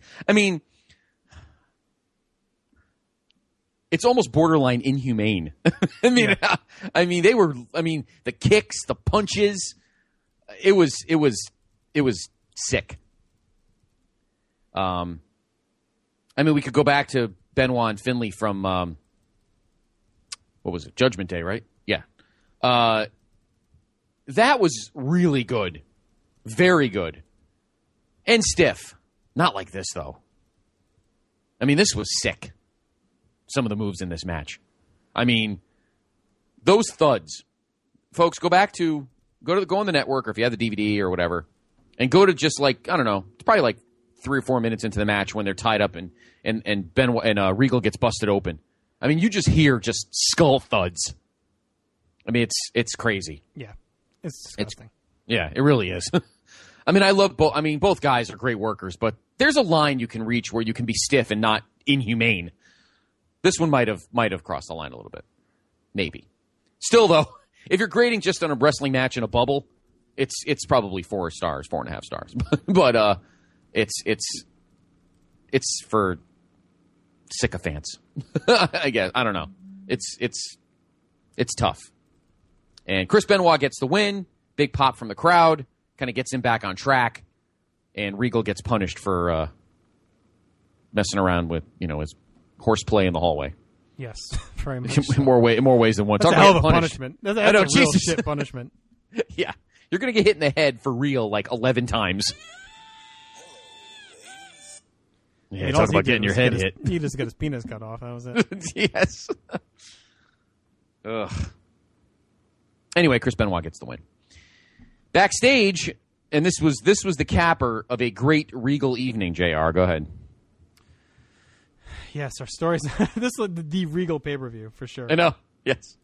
almost borderline inhumane. I mean, the kicks, the punches, it was sick. I mean, we could go back to Benoit and Finlay from, what was it? Judgment Day, right? Yeah. That was really good. Very good. And stiff. Not like this, though. I mean, this was sick. Some of the moves in this match. I mean, those thuds. Folks, go on the network, or if you have the DVD or whatever, and go to just like, I don't know, it's probably like 3 or 4 minutes into the match when they're tied up and Benoit and Regal gets busted open. I mean, you just hear just skull thuds. I mean, it's crazy. Yeah. It's disgusting. Yeah, it really is. I mean, I love both. I mean, both guys are great workers, but there's a line you can reach where you can be stiff and not inhumane. This one might have crossed the line a little bit. Maybe. Still, though, if you're grading just on a wrestling match in a bubble, it's probably 4 stars, 4.5 stars. But it's for sycophants. I guess. I don't know. It's tough. And Chris Benoit gets the win. Big pop from the crowd. Kind of gets him back on track. And Regal gets punished for messing around with, his horseplay in the hallway. Yes, very much. in more ways than one. That's Talk a hell of about a punishment. That's a real shit punishment. Yeah. You're going to get hit in the head for real like 11 times. Yeah, talk about getting your head hit. He just got his penis cut off. That was it. Yes. Ugh. Anyway, Chris Benoit gets the win. Backstage, and this was the capper of a great Regal evening, JR. Go ahead. Yes, our stories. This is the Regal pay-per-view, for sure. I know. Yes.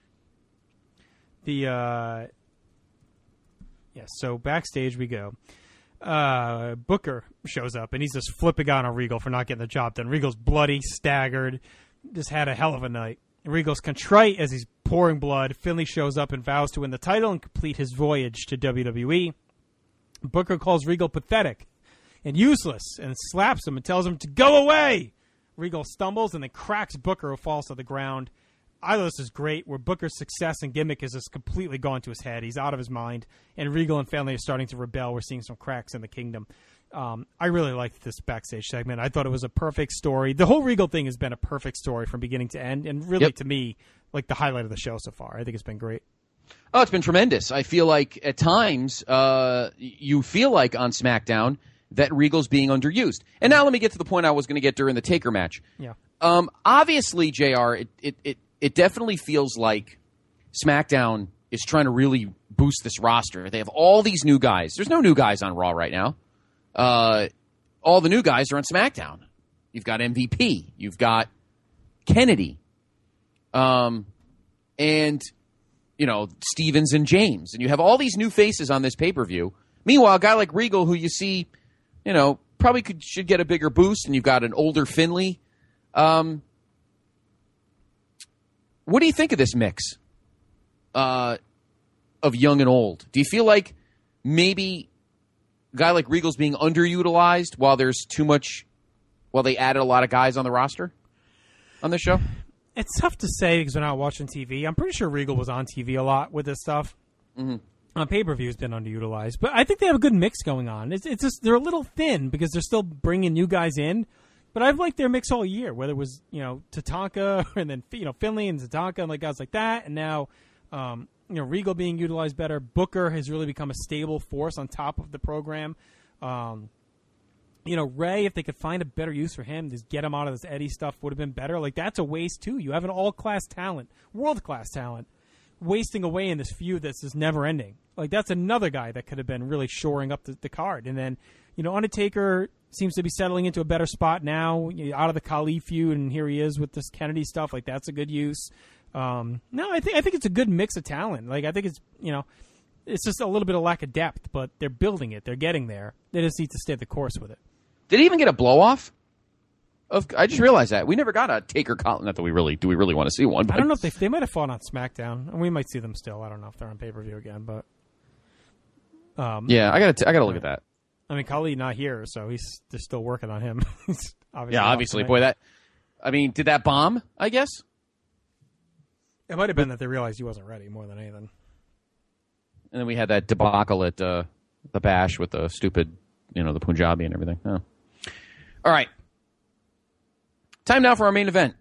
So backstage we go. Booker shows up, and he's just flipping out on Regal for not getting the job done. Regal's bloody, staggered, just had a hell of a night. Regal's contrite as he's pouring blood. Finlay shows up and vows to win the title and complete his voyage to WWE. Booker calls Regal pathetic and useless and slaps him and tells him to go away. Regal stumbles and then cracks Booker, who falls to the ground. I thought this is great, where Booker's success and gimmick is just completely gone to his head. He's out of his mind, and Regal and Finlay are starting to rebel. We're seeing some cracks in the kingdom. I really liked this backstage segment. I thought it was a perfect story. The whole Regal thing has been a perfect story from beginning to end, and really, to me, like the highlight of the show so far. I think it's been great. Oh, it's been tremendous. I feel like at times you feel like on SmackDown that Regal's being underused. And now let me get to the point I was going to get during the Taker match. Yeah. Obviously, JR, it definitely feels like SmackDown is trying to really boost this roster. They have all these new guys. There's no new guys on Raw right now. All the new guys are on SmackDown. You've got MVP. You've got Kennedy. And, Stevens and James. And you have all these new faces on this pay-per-view. Meanwhile, a guy like Regal, who you see, probably should get a bigger boost, and you've got an older Finlay. What do you think of this mix of young and old? Do you feel like maybe a guy like Regal's being underutilized while there's too much, while they added a lot of guys on the roster on this show? It's tough to say because we're not watching TV. I'm pretty sure Regal was on TV a lot with this stuff. Mm-hmm. Pay-per-view has been underutilized, but I think they have a good mix going on. It's just they're a little thin because they're still bringing new guys in. But I've liked their mix all year, whether it was, Tatanka and then, Finley and Tatanka and guys like that. And now, Regal being utilized better. Booker has really become a stable force on top of the program. Ray, if they could find a better use for him, just get him out of this Eddie stuff would have been better. That's a waste, too. You have an all-class talent, world-class talent, wasting away in this feud that's just never-ending. That's another guy that could have been really shoring up the card. And then, Undertaker seems to be settling into a better spot now, out of the Khali feud, and here he is with this Kennedy stuff. That's a good use. No, I think it's a good mix of talent. I think it's, it's just a little bit of lack of depth, but they're building it. They're getting there. They just need to stay the course with it. Did he even get a blow-off? I just realized that. We never got a Taker Collins. Not that we really want to see one. But I don't know if they might have fought on SmackDown, and we might see them still. I don't know if they're on pay-per-view again, but yeah, I gotta look at that. I mean, Khali not here, so they're still working on him. Obviously, boy, did that bomb? I guess it might have been that they realized he wasn't ready more than anything. And then we had that debacle at the Bash with the stupid, the Punjabi and everything. Oh. All right. Time now for our main event.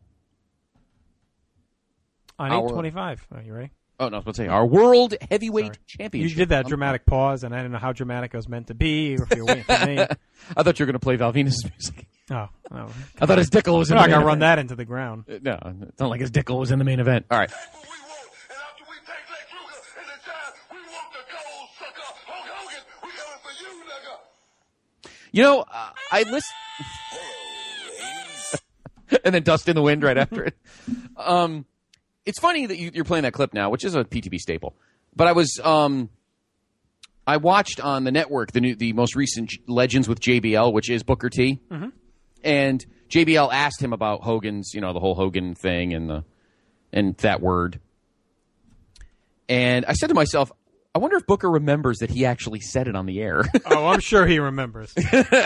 On 8:25. Oh, you ready? Oh, no, I was about to say, our World Heavyweight Championship. You did that dramatic pause, and I didn't know how dramatic it was meant to be, or if you were waiting for me. I thought you were going to play Valvina's music. Oh, no. I thought his dickle was in the the main event. I'm not going to run that into the ground. No, it's not like his dickle was in the main event. All right. I listen. And then Dust in the Wind right after it. It's funny that you're playing that clip now, which is a PTB staple. But I watched on the network the most recent Legends with JBL, which is Booker T. Mm-hmm. And JBL asked him about Hogan's, the whole Hogan thing and that word. And I said to myself, I wonder if Booker remembers that he actually said it on the air. Oh, I'm sure he remembers.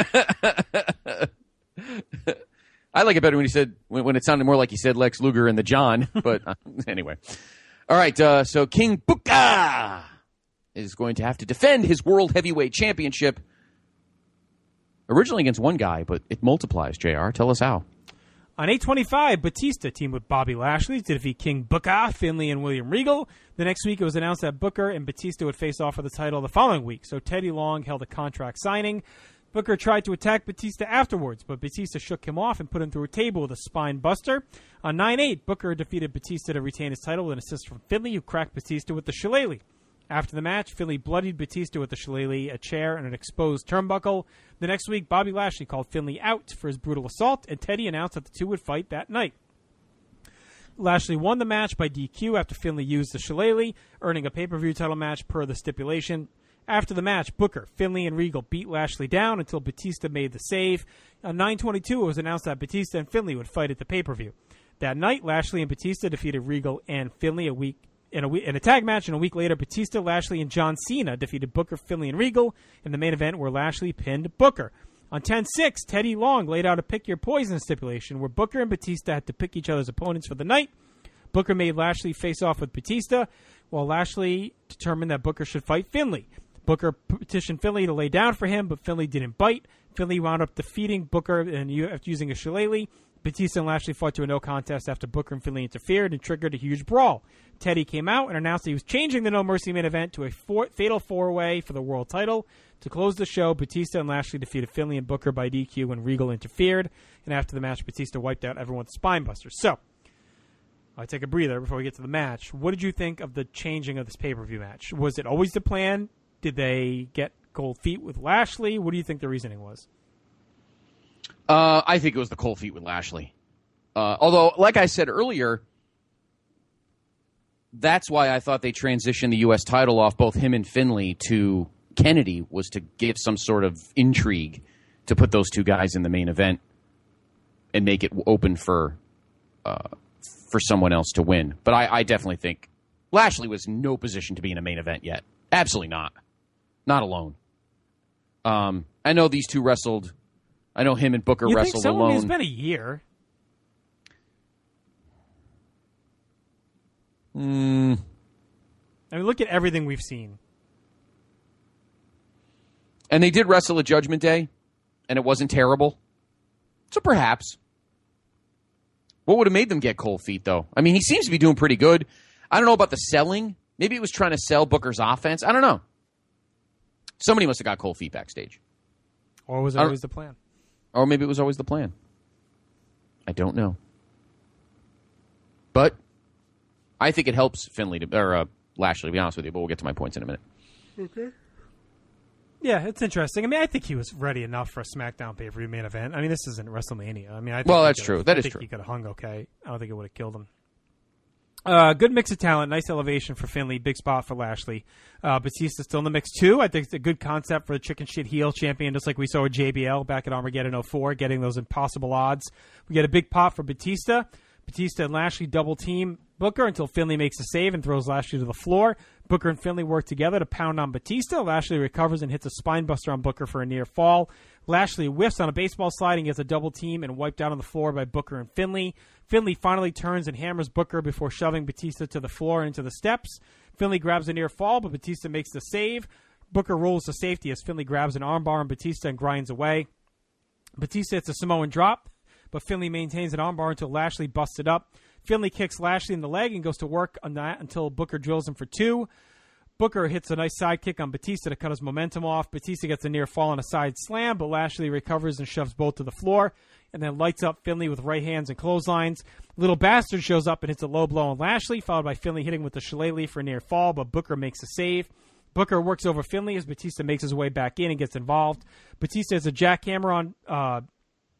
I like it better when he said when it sounded more like he said Lex Luger and the John. But anyway, all right. So King Booker is going to have to defend his World Heavyweight Championship. Originally against one guy, but it multiplies. JR, tell us how. On 8:25, Batista teamed with Bobby Lashley to defeat King Booker, Finlay, and William Regal. The next week, it was announced that Booker and Batista would face off for the title the following week, so Teddy Long held a contract signing. Booker tried to attack Batista afterwards, but Batista shook him off and put him through a table with a spine buster. On 9/8, Booker defeated Batista to retain his title with an assist from Finlay, who cracked Batista with the shillelagh. After the match, Finlay bloodied Batista with the shillelagh, a chair, and an exposed turnbuckle. The next week, Bobby Lashley called Finlay out for his brutal assault, and Teddy announced that the two would fight that night. Lashley won the match by DQ after Finlay used the shillelagh, earning a pay-per-view title match per the stipulation. After the match, Booker, Finlay, and Regal beat Lashley down until Batista made the save. On 9/22, it was announced that Batista and Finlay would fight at the pay-per-view. That night, Lashley and Batista defeated Regal and Finlay in a tag match, and a week later, Batista, Lashley, and John Cena defeated Booker, Finlay, and Regal in the main event where Lashley pinned Booker. On 10/6, Teddy Long laid out a pick your poison stipulation where Booker and Batista had to pick each other's opponents for the night. Booker made Lashley face off with Batista, while Lashley determined that Booker should fight Finlay. Booker petitioned Finlay to lay down for him, but Finlay didn't bite. Finlay wound up defeating Booker after using a shillelagh. Batista and Lashley fought to a no contest after Booker and Finlay interfered and triggered a huge brawl. Teddy came out and announced that he was changing the No Mercy main event to a fatal four-way for the world title. To close the show, Batista and Lashley defeated Finlay and Booker by DQ when Regal interfered. And after the match, Batista wiped out everyone with spinebusters. So, I'll take a breather before we get to the match. What did you think of the changing of this pay-per-view match? Was it always the plan? Did they get cold feet with Lashley? What do you think the reasoning was? I think it was the cold feet with Lashley. Although, like I said earlier, that's why I thought they transitioned the U.S. title off both him and Finlay to Kennedy, was to give some sort of intrigue to put those two guys in the main event and make it open for someone else to win. But I definitely think Lashley was in no position to be in a main event yet. Absolutely not. Not alone. I know these two wrestled. I know him and Booker wrestled alone. It's been a year. I mean, look at everything we've seen. And they did wrestle at Judgment Day, and it wasn't terrible. So perhaps. What would have made them get cold feet, though? I mean, he seems to be doing pretty good. I don't know about the selling. Maybe he was trying to sell Booker's offense. I don't know. Somebody must have got cold feet backstage. Or was it always the plan? Or maybe it was always the plan. I don't know. But I think it helps Lashley, to be honest with you, but we'll get to my points in a minute. Okay. Yeah, it's interesting. I mean, I think he was ready enough for a SmackDown pay-per-view main event. I mean, this isn't WrestleMania. I mean, I think that's true. That is true. I think he could have hung okay. I don't think it would have killed him. Good mix of talent. Nice elevation for Finlay. Big spot for Lashley. Batista's still in the mix, too. I think it's a good concept for the chicken shit heel champion, just like we saw with JBL back at Armageddon 04, getting those impossible odds. We get a big pop for Batista. Batista and Lashley double team Booker until Finlay makes a save and throws Lashley to the floor. Booker and Finlay work together to pound on Batista. Lashley recovers and hits a spinebuster on Booker for a near fall. Lashley whiffs on a baseball slide and gets a double team and wiped out on the floor by Booker and Finlay. Finlay finally turns and hammers Booker before shoving Batista to the floor and into the steps. Finlay grabs a near fall, but Batista makes the save. Booker rolls to safety as Finlay grabs an armbar on Batista and grinds away. Batista hits a Samoan drop, but Finlay maintains an armbar until Lashley busts it up. Finlay kicks Lashley in the leg and goes to work on that until Booker drills him for 2. Booker hits a nice sidekick on Batista to cut his momentum off. Batista gets a near fall on a side slam, but Lashley recovers and shoves both to the floor and then lights up Finlay with right hands and clotheslines. Little Bastard shows up and hits a low blow on Lashley, followed by Finlay hitting with the shillelagh for a near fall, but Booker makes a save. Booker works over Finlay as Batista makes his way back in and gets involved. Batista has a jackhammer on...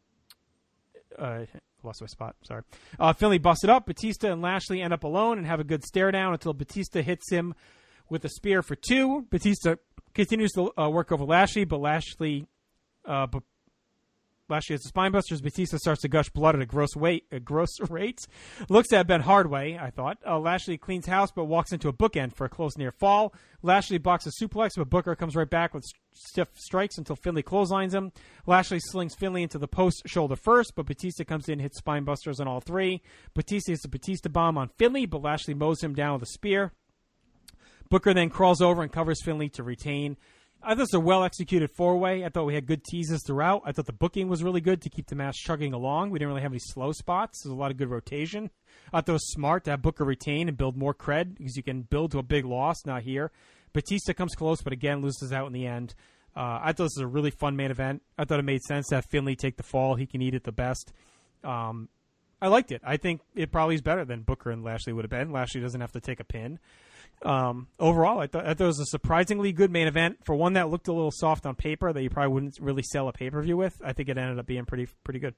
lost my spot. Sorry. Finlay busted up. Batista and Lashley end up alone and have a good stare down until Batista hits him with a spear for 2. Batista continues to work over Lashley, but Lashley has the spinebusters. Batista starts to gush blood at a gross rate. Looks to have been Hardway, I thought. Lashley cleans house, but walks into a bookend for a close near fall. Lashley blocks a suplex, but Booker comes right back with stiff strikes until Finlay clotheslines him. Lashley slings Finlay into the post shoulder first, but Batista comes in and hits spinebusters on all 3. Batista hits a Batista bomb on Finlay, but Lashley mows him down with a spear. Booker then crawls over and covers Finlay to retain. I thought it was a well-executed 4-way. I thought we had good teases throughout. I thought the booking was really good to keep the match chugging along. We didn't really have any slow spots. There's a lot of good rotation. I thought it was smart to have Booker retain and build more cred because you can build to a big loss, not here. Batista comes close, but again loses out in the end. I thought this was a really fun main event. I thought it made sense to have Finlay take the fall. He can eat it the best. I liked it. I think it probably is better than Booker and Lashley would have been. Lashley doesn't have to take a pin. Overall, I thought it was a surprisingly good main event. For one that looked a little soft on paper that you probably wouldn't really sell a pay-per-view with, I think it ended up being pretty good.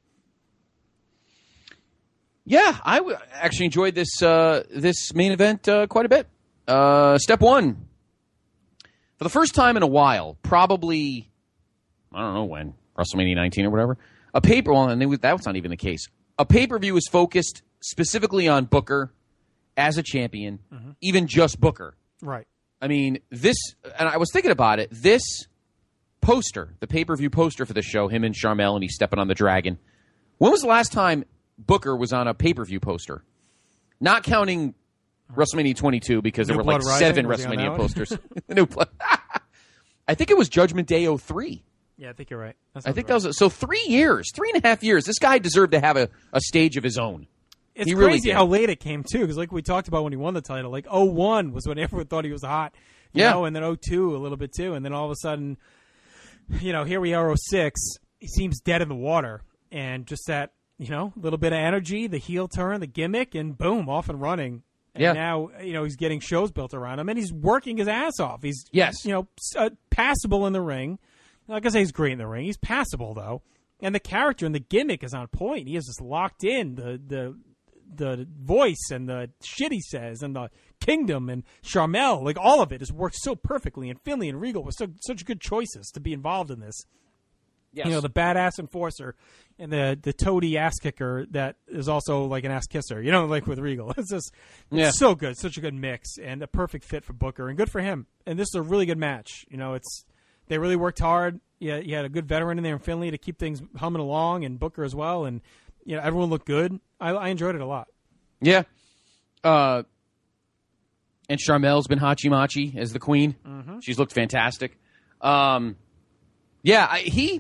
Yeah, I actually enjoyed this main event quite a bit. Step 1. For the first time in a while, probably, I don't know when, WrestleMania 19 or whatever, a that was not even the case. A pay-per-view is focused specifically on Booker as a champion, even just Booker. Right. I mean, and I was thinking about it, this poster, the pay-per-view poster for the show, him and Sharmell, and he's stepping on the dragon. When was the last time Booker was on a pay-per-view poster? Not counting WrestleMania 22, because there were like 7 WrestleMania posters. New Blood. I think it was Judgment Day 03. Yeah, I think you're right. I think that was... So 3 years, 3.5 years, this guy deserved to have a stage of his own. It's crazy how late it came, too, because like we talked about when he won the title, like 01 was when everyone thought he was hot, you know, and then 02 a little bit, too, and then all of a sudden, you know, here we are 06, he seems dead in the water, and just that, you know, little bit of energy, the heel turn, the gimmick, and boom, off and running. And now, you know, he's getting shows built around him, and he's working his ass off. He's, you know, passable in the ring. I'm not going to say he's great in the ring. He's passable, though. And the character and the gimmick is on point. He is just locked in. The voice and the shit he says and the kingdom and Sharmell, like all of it has worked so perfectly. And Finlay and Regal were such good choices to be involved in this. Yes. You know, the badass enforcer and the toady ass kicker that is also like an ass kisser, you know, like with Regal. It's just so good. Such a good mix and a perfect fit for Booker, and good for him. And this is a really good match. You know, they really worked hard. Yeah, you had a good veteran in there in Finlay to keep things humming along, and Booker as well. And, you know, everyone looked good. I enjoyed it a lot. Yeah. And Sharmell's been Hachi-Machi as the queen. Mm-hmm. She's looked fantastic. I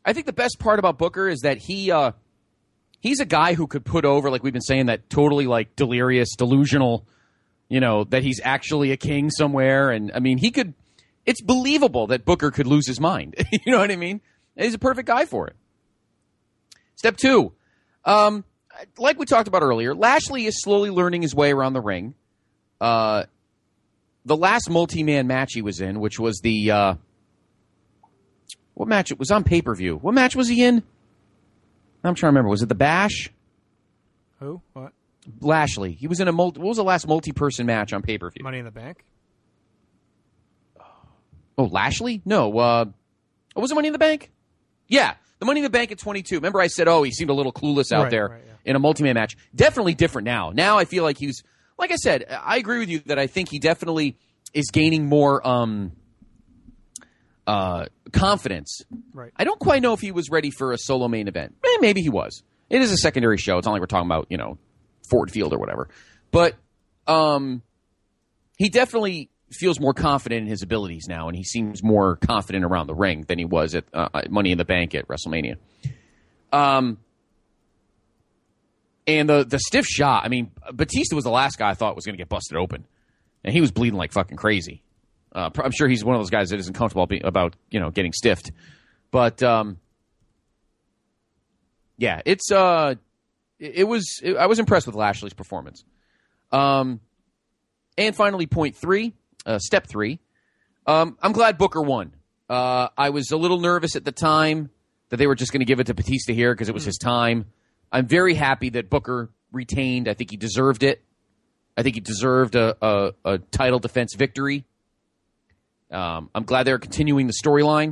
I think the best part about Booker is that he's a guy who could put over, like we've been saying, that totally like delirious, delusional, that he's actually a king somewhere. And I mean, it's believable that Booker could lose his mind. You know what I mean? He's a perfect guy for it. Step 2. Like we talked about earlier, Lashley is slowly learning his way around the ring. The last multi-man match he was in, which was the, what match? It was on pay-per-view. What match was he in? I'm trying to remember. Was it the Bash? Who? What? Lashley. He was in what was the last multi-person match on pay-per-view? Money in the Bank? Oh, Lashley? No. Was it Money in the Bank? Yeah. The Money in the Bank at 22. Remember I said, he seemed a little clueless out there in a multi-man match. Definitely different now. Now I feel like he's, like I said, I agree with you that I think he definitely is gaining more confidence. Right. I don't quite know if he was ready for a solo main event. Maybe he was. It is a secondary show. It's not like we're talking about, Ford Field or whatever. But he definitely feels more confident in his abilities now, and he seems more confident around the ring than he was at Money in the Bank at WrestleMania. And the stiff shot, I mean, Batista was the last guy I thought was going to get busted open. And he was bleeding like fucking crazy. I'm sure he's one of those guys that isn't comfortable about getting stiffed. But, yeah, I was impressed with Lashley's performance. And finally, point 3. Step 3, I'm glad Booker won. I was a little nervous at the time that they were just going to give it to Batista here because it was his time. I'm very happy that Booker retained. I think he deserved it. I think he deserved a title defense victory. I'm glad they're continuing the storyline.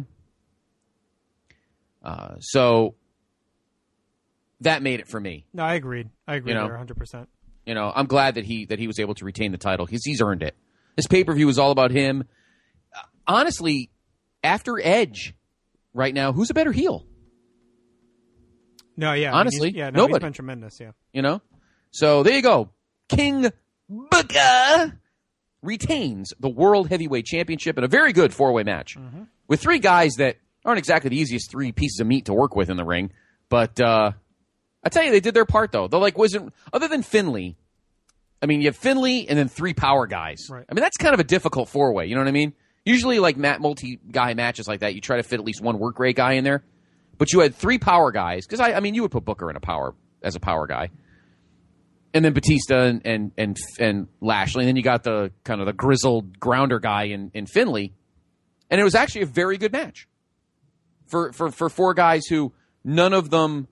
So that made it for me. No, I agreed. I agree there 100%. I'm glad that he was able to retain the title because he's earned it. This pay-per-view is all about him. Honestly, after Edge right now, who's a better heel? No, yeah. Honestly, nobody. He's nobody. been tremendous, yeah. So there you go. King Booker retains the World Heavyweight Championship in a very good 4-way match with 3 guys that aren't exactly the easiest 3 pieces of meat to work with in the ring. But I tell you, they did their part, though. They're other than Finlay, I mean, you have Finlay and then 3 power guys. Right. I mean, that's kind of a difficult 4-way. You know what I mean? Usually, like multi-guy matches like that, you try to fit at least one work rate guy in there. But you had 3 power guys because I mean, you would put Booker in as a power guy, and then Batista and Lashley, and then you got the kind of the grizzled grounder guy in Finlay, and it was actually a very good match for 4 guys who none of them.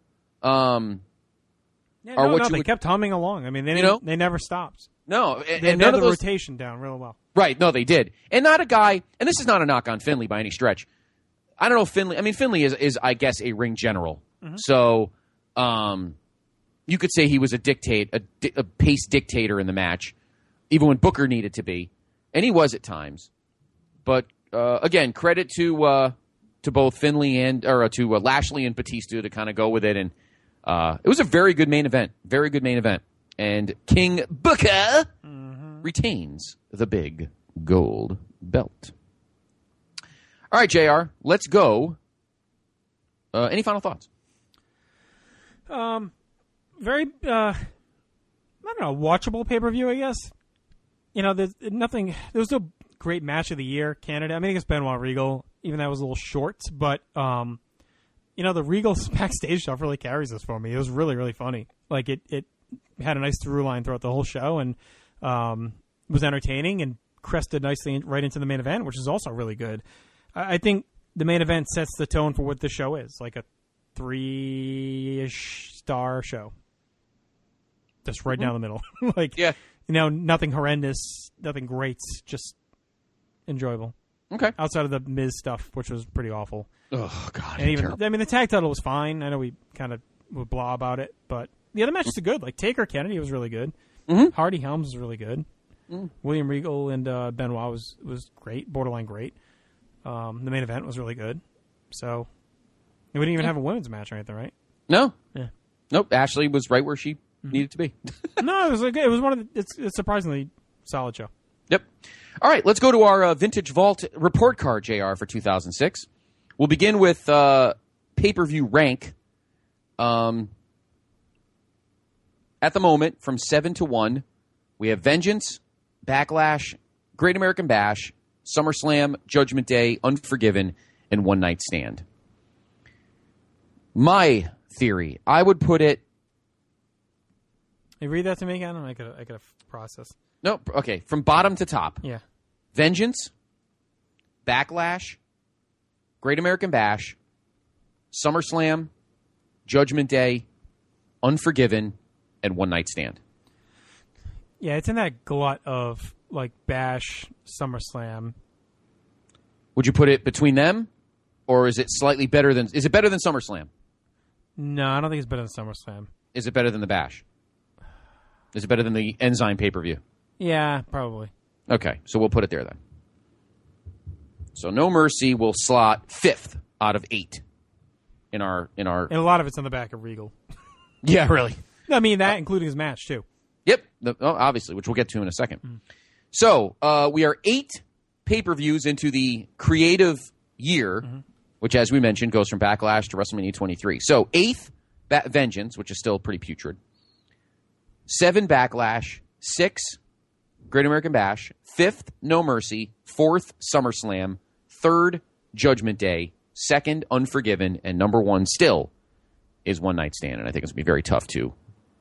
They kept humming along. I mean, they never stopped. No, they had none of the those rotation down real well. Right? No, they did, and not a guy. And this is not a knock on Finlay by any stretch. I don't know Finlay. I mean, Finlay is I guess a ring general. So, you could say he was a pace dictator in the match, even when Booker needed to be, and he was at times. But again, credit to both Finlay to Lashley and Batista to kind of go with it, and it was a very good main event. Very good main event, and King Booker retains the big gold belt. All right, JR, let's go. Any final thoughts? Very, I don't know, watchable pay-per-view, I guess. There's nothing. There was no great match of the year, Canada. I mean, I guess Benoit Regal, even that was a little short, but the Regal backstage stuff really carries this for me. It was really, really funny. Like it had a nice through line throughout the whole show, and was entertaining and crested nicely right into the main event, which is also really good. I think the main event sets the tone for what the show is, like a 3-ish star show. Just right down the middle. Nothing horrendous, nothing great, just enjoyable. Okay. Outside of the Miz stuff, which was pretty awful. Oh, God. And even, I mean, the tag title was fine. I know we kind of would blah about it, but the other matches are good. Like Taker Kennedy was really good. Hardy Helms was really good. William Regal and Benoit was great, borderline great. The main event was really good. So we didn't even have a women's match or anything, right? No. Yeah. Nope. Ashley was right where she needed to be. No, it was one of it's a surprisingly solid show. Yep. All right, let's go to our Vintage Vault report card, JR, for 2006. We'll begin with pay-per-view rank at the moment from 7 to 1. We have Vengeance, Backlash, Great American Bash, SummerSlam, Judgment Day, Unforgiven, and One Night Stand. My theory, I would put it... Hey, read that to me again. I gotta process. No, okay. From bottom to top. Yeah. Vengeance, Backlash, Great American Bash, SummerSlam, Judgment Day, Unforgiven, and One Night Stand. Yeah, it's in that glut of like Bash, SummerSlam. Would you put it between them, or is it slightly better than? Is it better than SummerSlam? No, I don't think it's better than SummerSlam. Is it better than the Bash? Is it better than the Enzyme pay-per-view? Yeah, probably. Okay, so we'll put it there then. So No Mercy will slot 5th out of 8 in our. And a lot of it's on the back of Regal. Yeah, really. I mean that, including his match too. Yep, obviously, which we'll get to in a second. So we are 8 pay-per-views into the creative year, which, as we mentioned, goes from Backlash to WrestleMania 23. So 8th, Vengeance, which is still pretty putrid. 7, Backlash. 6, Great American Bash. 5th, No Mercy. 4th, SummerSlam. 3rd, Judgment Day. 2nd, Unforgiven. And number 1 still is One Night Stand. And I think it's going to be very tough to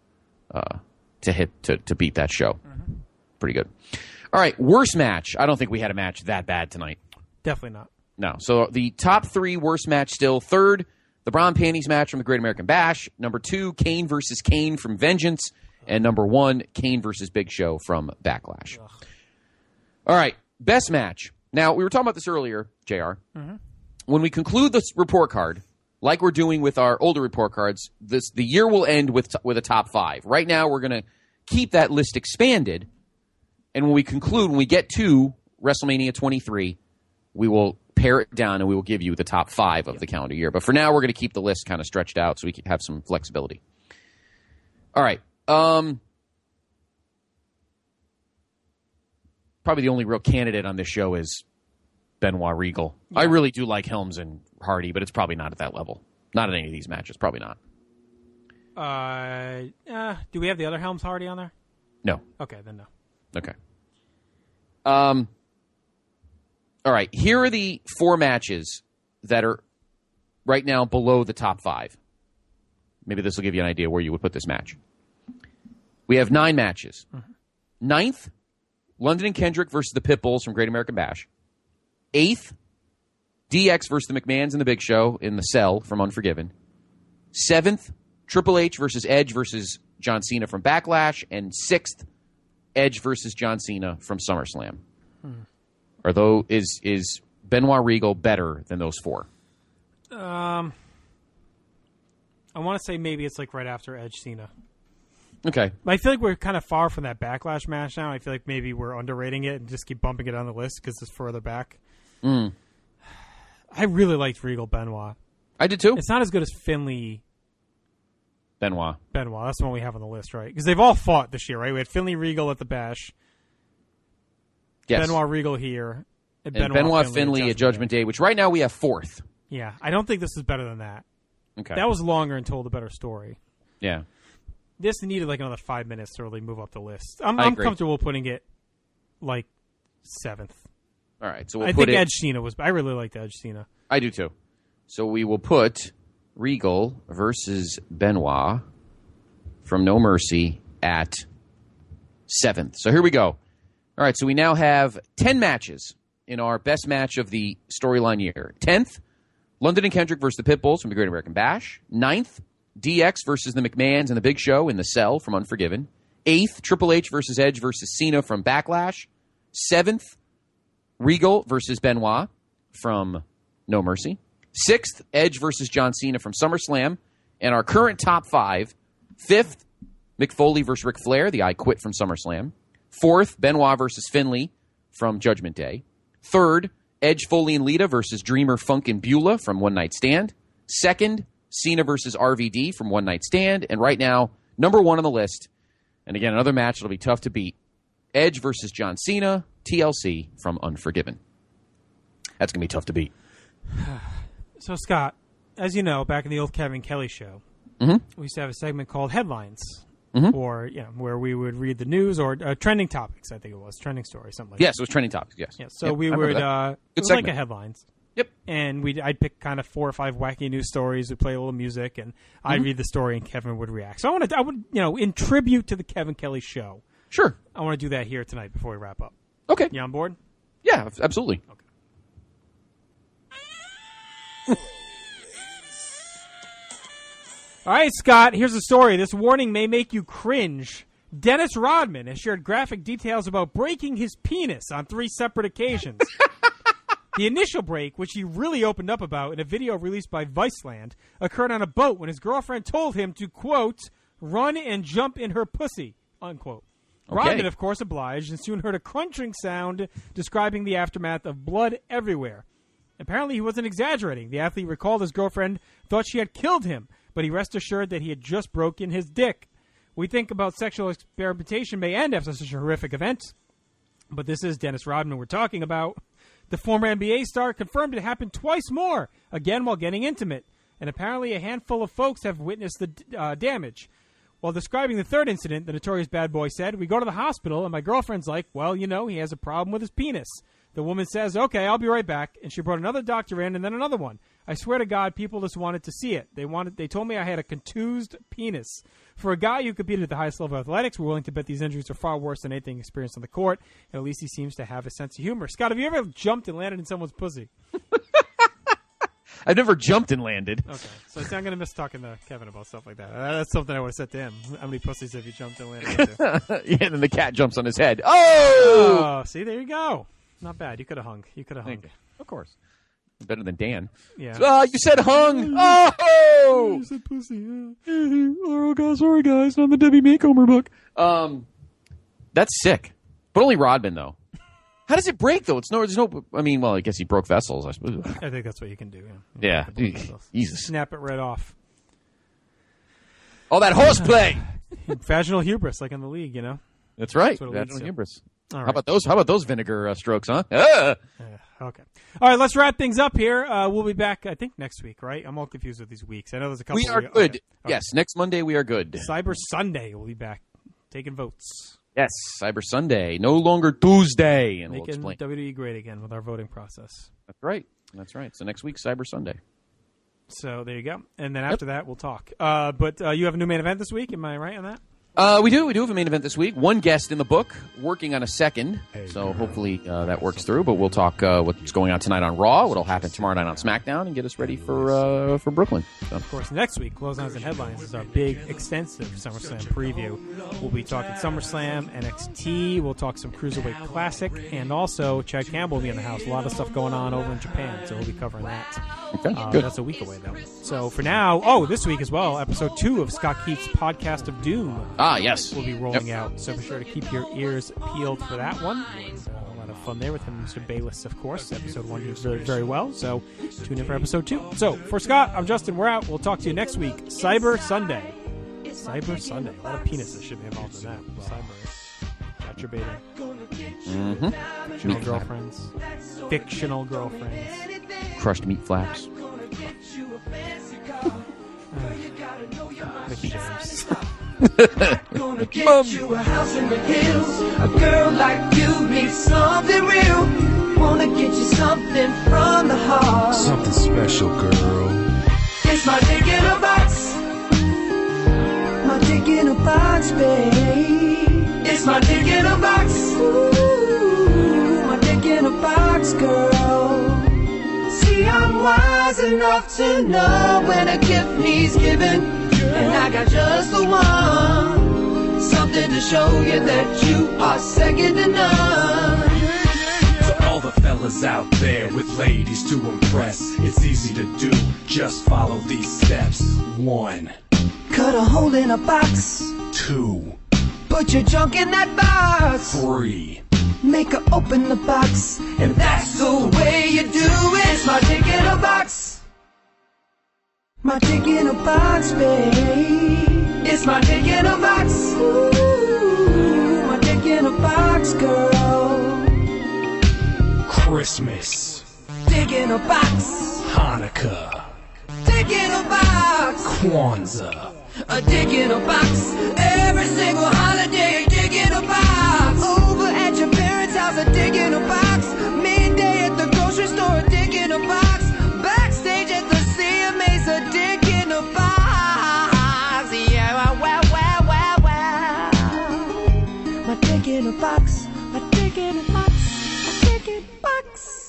beat that show. Pretty good. All right, worst match. I don't think we had a match that bad tonight. Definitely not. No. So the top 3 worst match still. 3rd, the Bra and Panties match from the Great American Bash. Number 2, Kane versus Kane from Vengeance. And number 1, Kane versus Big Show from Backlash. Ugh. All right, best match. Now, we were talking about this earlier, JR. When we conclude this report card, like we're doing with our older report cards, the year will end with a top 5. Right now, we're going to keep that list expanded. And when we conclude, when we get to WrestleMania 23, we will pare it down and we will give you the top 5 of the calendar year. But for now, we're going to keep the list kind of stretched out so we can have some flexibility. All right. Probably the only real candidate on this show is Benoit Regal. Yeah. I really do like Helms and Hardy, but it's probably not at that level. Not in any of these matches. Probably not. Do we have the other Helms Hardy on there? No. Okay, then no. Okay. All right. Here are the 4 matches that are right now below the top 5. Maybe this will give you an idea where you would put this match. We have 9 matches. 9th, London and Kendrick versus the Pitbulls from Great American Bash. 8th, DX versus the McMahons and the Big Show in the Cell from Unforgiven. 7th, Triple H versus Edge versus John Cena from Backlash. And 6th, Edge versus John Cena from SummerSlam. Is Benoit Regal better than those 4? I want to say maybe it's like right after Edge Cena. Okay. I feel like we're kind of far from that Backlash match now. I feel like maybe we're underrating it and just keep bumping it on the list because it's further back. I really liked Regal Benoit. I did too. It's not as good as Finley Benoit. That's the one we have on the list, right? Because they've all fought this year, right? We had Finley Regal at the Bash. Yes. Benoit Regal here. And Benoit Finley at Judgment Day, which right now we have 4th. Yeah. I don't think this is better than that. Okay. That was longer and told a better story. Yeah. This needed like another 5 minutes to really move up the list. I'm comfortable putting it like 7th. All right, so we'll I put think Edge Cena was. I really liked Edge Cena. I do too. So we will put Regal versus Benoit from No Mercy at 7th. So here we go. All right, so we now have 10 matches in our best match of the storyline year. 10th, London and Kendrick versus the Pitbulls from the Great American Bash. 9th, DX versus the McMahons and the Big Show in the Cell from Unforgiven. 8th, Triple H versus Edge versus Cena from Backlash. 7th, Regal versus Benoit from No Mercy. 6th, Edge versus John Cena from SummerSlam. And our current top 5, 5th, Mick Foley versus Ric Flair, the I Quit from SummerSlam. 4th, Benoit versus Finley from Judgment Day. 3rd, Edge, Foley, and Lita versus Dreamer, Funk, and Beulah from One Night Stand. 2nd, Cena versus RVD from One Night Stand. And right now, number 1 on the list, and again, another match that'll be tough to beat, Edge versus John Cena, TLC from Unforgiven. That's going to be tough to beat. So, Scott, as you know, back in the old Kevin Kelly show, Mm-hmm. we used to have a segment called Headlines, Mhm. or where we would read the news or trending topics. I think it was trending stories, something like Yes, that. it was trending topics. Yes. Yeah. So Yep, we I remember would that. it Good was like segment. a headlines. Yep. And I'd pick kind of 4 or 5 wacky news stories. We'd play a little music, and I'd Mhm. read the story, and Kevin would react. So I would, in tribute to the Kevin Kelly show. Sure. I want to do that here tonight before we wrap up. Okay. You on board? Yeah, absolutely. All right, Scott, here's a story. This warning may make you cringe. Dennis Rodman has shared graphic details about breaking his penis on 3 separate occasions. The initial break, which he really opened up about in a video released by Viceland, occurred on a boat when his girlfriend told him to, quote, run and jump in her pussy, unquote. Okay. Rodman, of course, obliged and soon heard a crunching sound describing the aftermath of blood everywhere. Apparently, he wasn't exaggerating. The athlete recalled his girlfriend thought she had killed him, but he rest assured that he had just broken his dick. We think about sexual experimentation may end after such a horrific event, but this is Dennis Rodman we're talking about. The former NBA star confirmed it happened twice more, again while getting intimate, and apparently a handful of folks have witnessed the damage. While describing the third incident, the notorious bad boy said, we go to the hospital, and my girlfriend's like, well, he has a problem with his penis. The woman says, okay, I'll be right back, and she brought another doctor in and then another one. I swear to God, people just wanted to see it. They told me I had a contused penis. For a guy who competed at the highest level of athletics, we're willing to bet these injuries are far worse than anything experienced on the court, and at least he seems to have a sense of humor. Scott, have you ever jumped and landed in someone's pussy? I've never jumped and landed. Okay, so I'm going to miss talking to Kevin about stuff like that. That's something I would have said to him. How many pussies have you jumped and landed into? Yeah, and then the cat jumps on his head. Oh! See, there you go. Not bad. You could have hung. Of course. Better than Dan. Yeah. You said hung. Oh! You said pussy, yeah. Oh, God, sorry, guys. Not the Debbie Makeover book. That's sick. But only Rodman, though. How does it break, though? There's no. I mean, well, I guess he broke vessels, I suppose. I think that's what you can do. Yeah. Jesus. Snap it right off. Oh, that horseplay. Vaginal hubris, like in the league, That's right. That's what it leads Vaginal to. hubris. All right. How about those vinegar strokes, huh? Ah! Okay. All right, let's wrap things up here. We'll be back, I think, next week, right? I'm all confused with these weeks. I know there's a couple. We are good. Okay. Yes, next Monday we are good. Cyber Sunday, we'll be back taking votes. Yes, Cyber Sunday. No longer Tuesday. And we'll Making explain. WWE great again with our voting process. That's right. So next week, Cyber Sunday. So there you go. And then after that, we'll talk. But you have a new main event this week. Am I right on that? We do have a main event this week. One guest in the book, working on a second. So hopefully that works through. But we'll talk what's going on tonight on Raw, what'll happen tomorrow night on SmackDown, and get us ready for Brooklyn. So. Of course, next week, Clotheslines and Headlines is our big, extensive SummerSlam preview. We'll be talking SummerSlam, NXT. We'll talk some Cruiserweight Classic, and also Chad Campbell will be in the house. A lot of stuff going on over in Japan, so we'll be covering that. Okay, good. That's a week away, though. So for now, this week as well, episode 2 of Scott Keith's Podcast of Doom. Ah, yes. Will be rolling out, so be sure to keep your ears peeled for that one. A lot of fun there with him, Mr. Bayless, of course. Episode 1 did very, very well, so tune in for episode 2. So for Scott, I'm Justin. We're out. We'll talk to you next week. Cyber Sunday. Cyber Sunday. A lot of penises should be involved in that. Cyber. Got your beta. Mm-hmm. Fictional girlfriends. Fictional girlfriends. Crushed meat flaps. Mickey James. Gonna get you a house in the hills. A girl like you needs something real. Wanna get you something from the heart. Something special, girl. It's my dick in a box. My dick in a box, babe. It's my dick in a box. Ooh, my dick in a box, girl. See, I'm wise enough to know when a gift needs giving. And I got just the one. Something to show you that you are second to none. To all the fellas out there with ladies to impress, it's easy to do, just follow these steps. 1. Cut a hole in a box. 2. Put your junk in that box. 3. Make her open the box. And that's the way you do it. It's my dick in a box. My dick in a box, babe. It's my dick in a box. Ooh, my dick in a box, girl. Christmas. Dick in a box. Hanukkah. Dick in a box. Kwanzaa. A dick in a box. Every single holiday, a dick in a box. Over at your parents' house, a dick in a box. Midday at the grocery store, a dick in a box. Backstage at the CMA's, a dick in a box. Yeah, wow, wow, wow, wow. My dick in a box. My dick in a box. My dick in a box.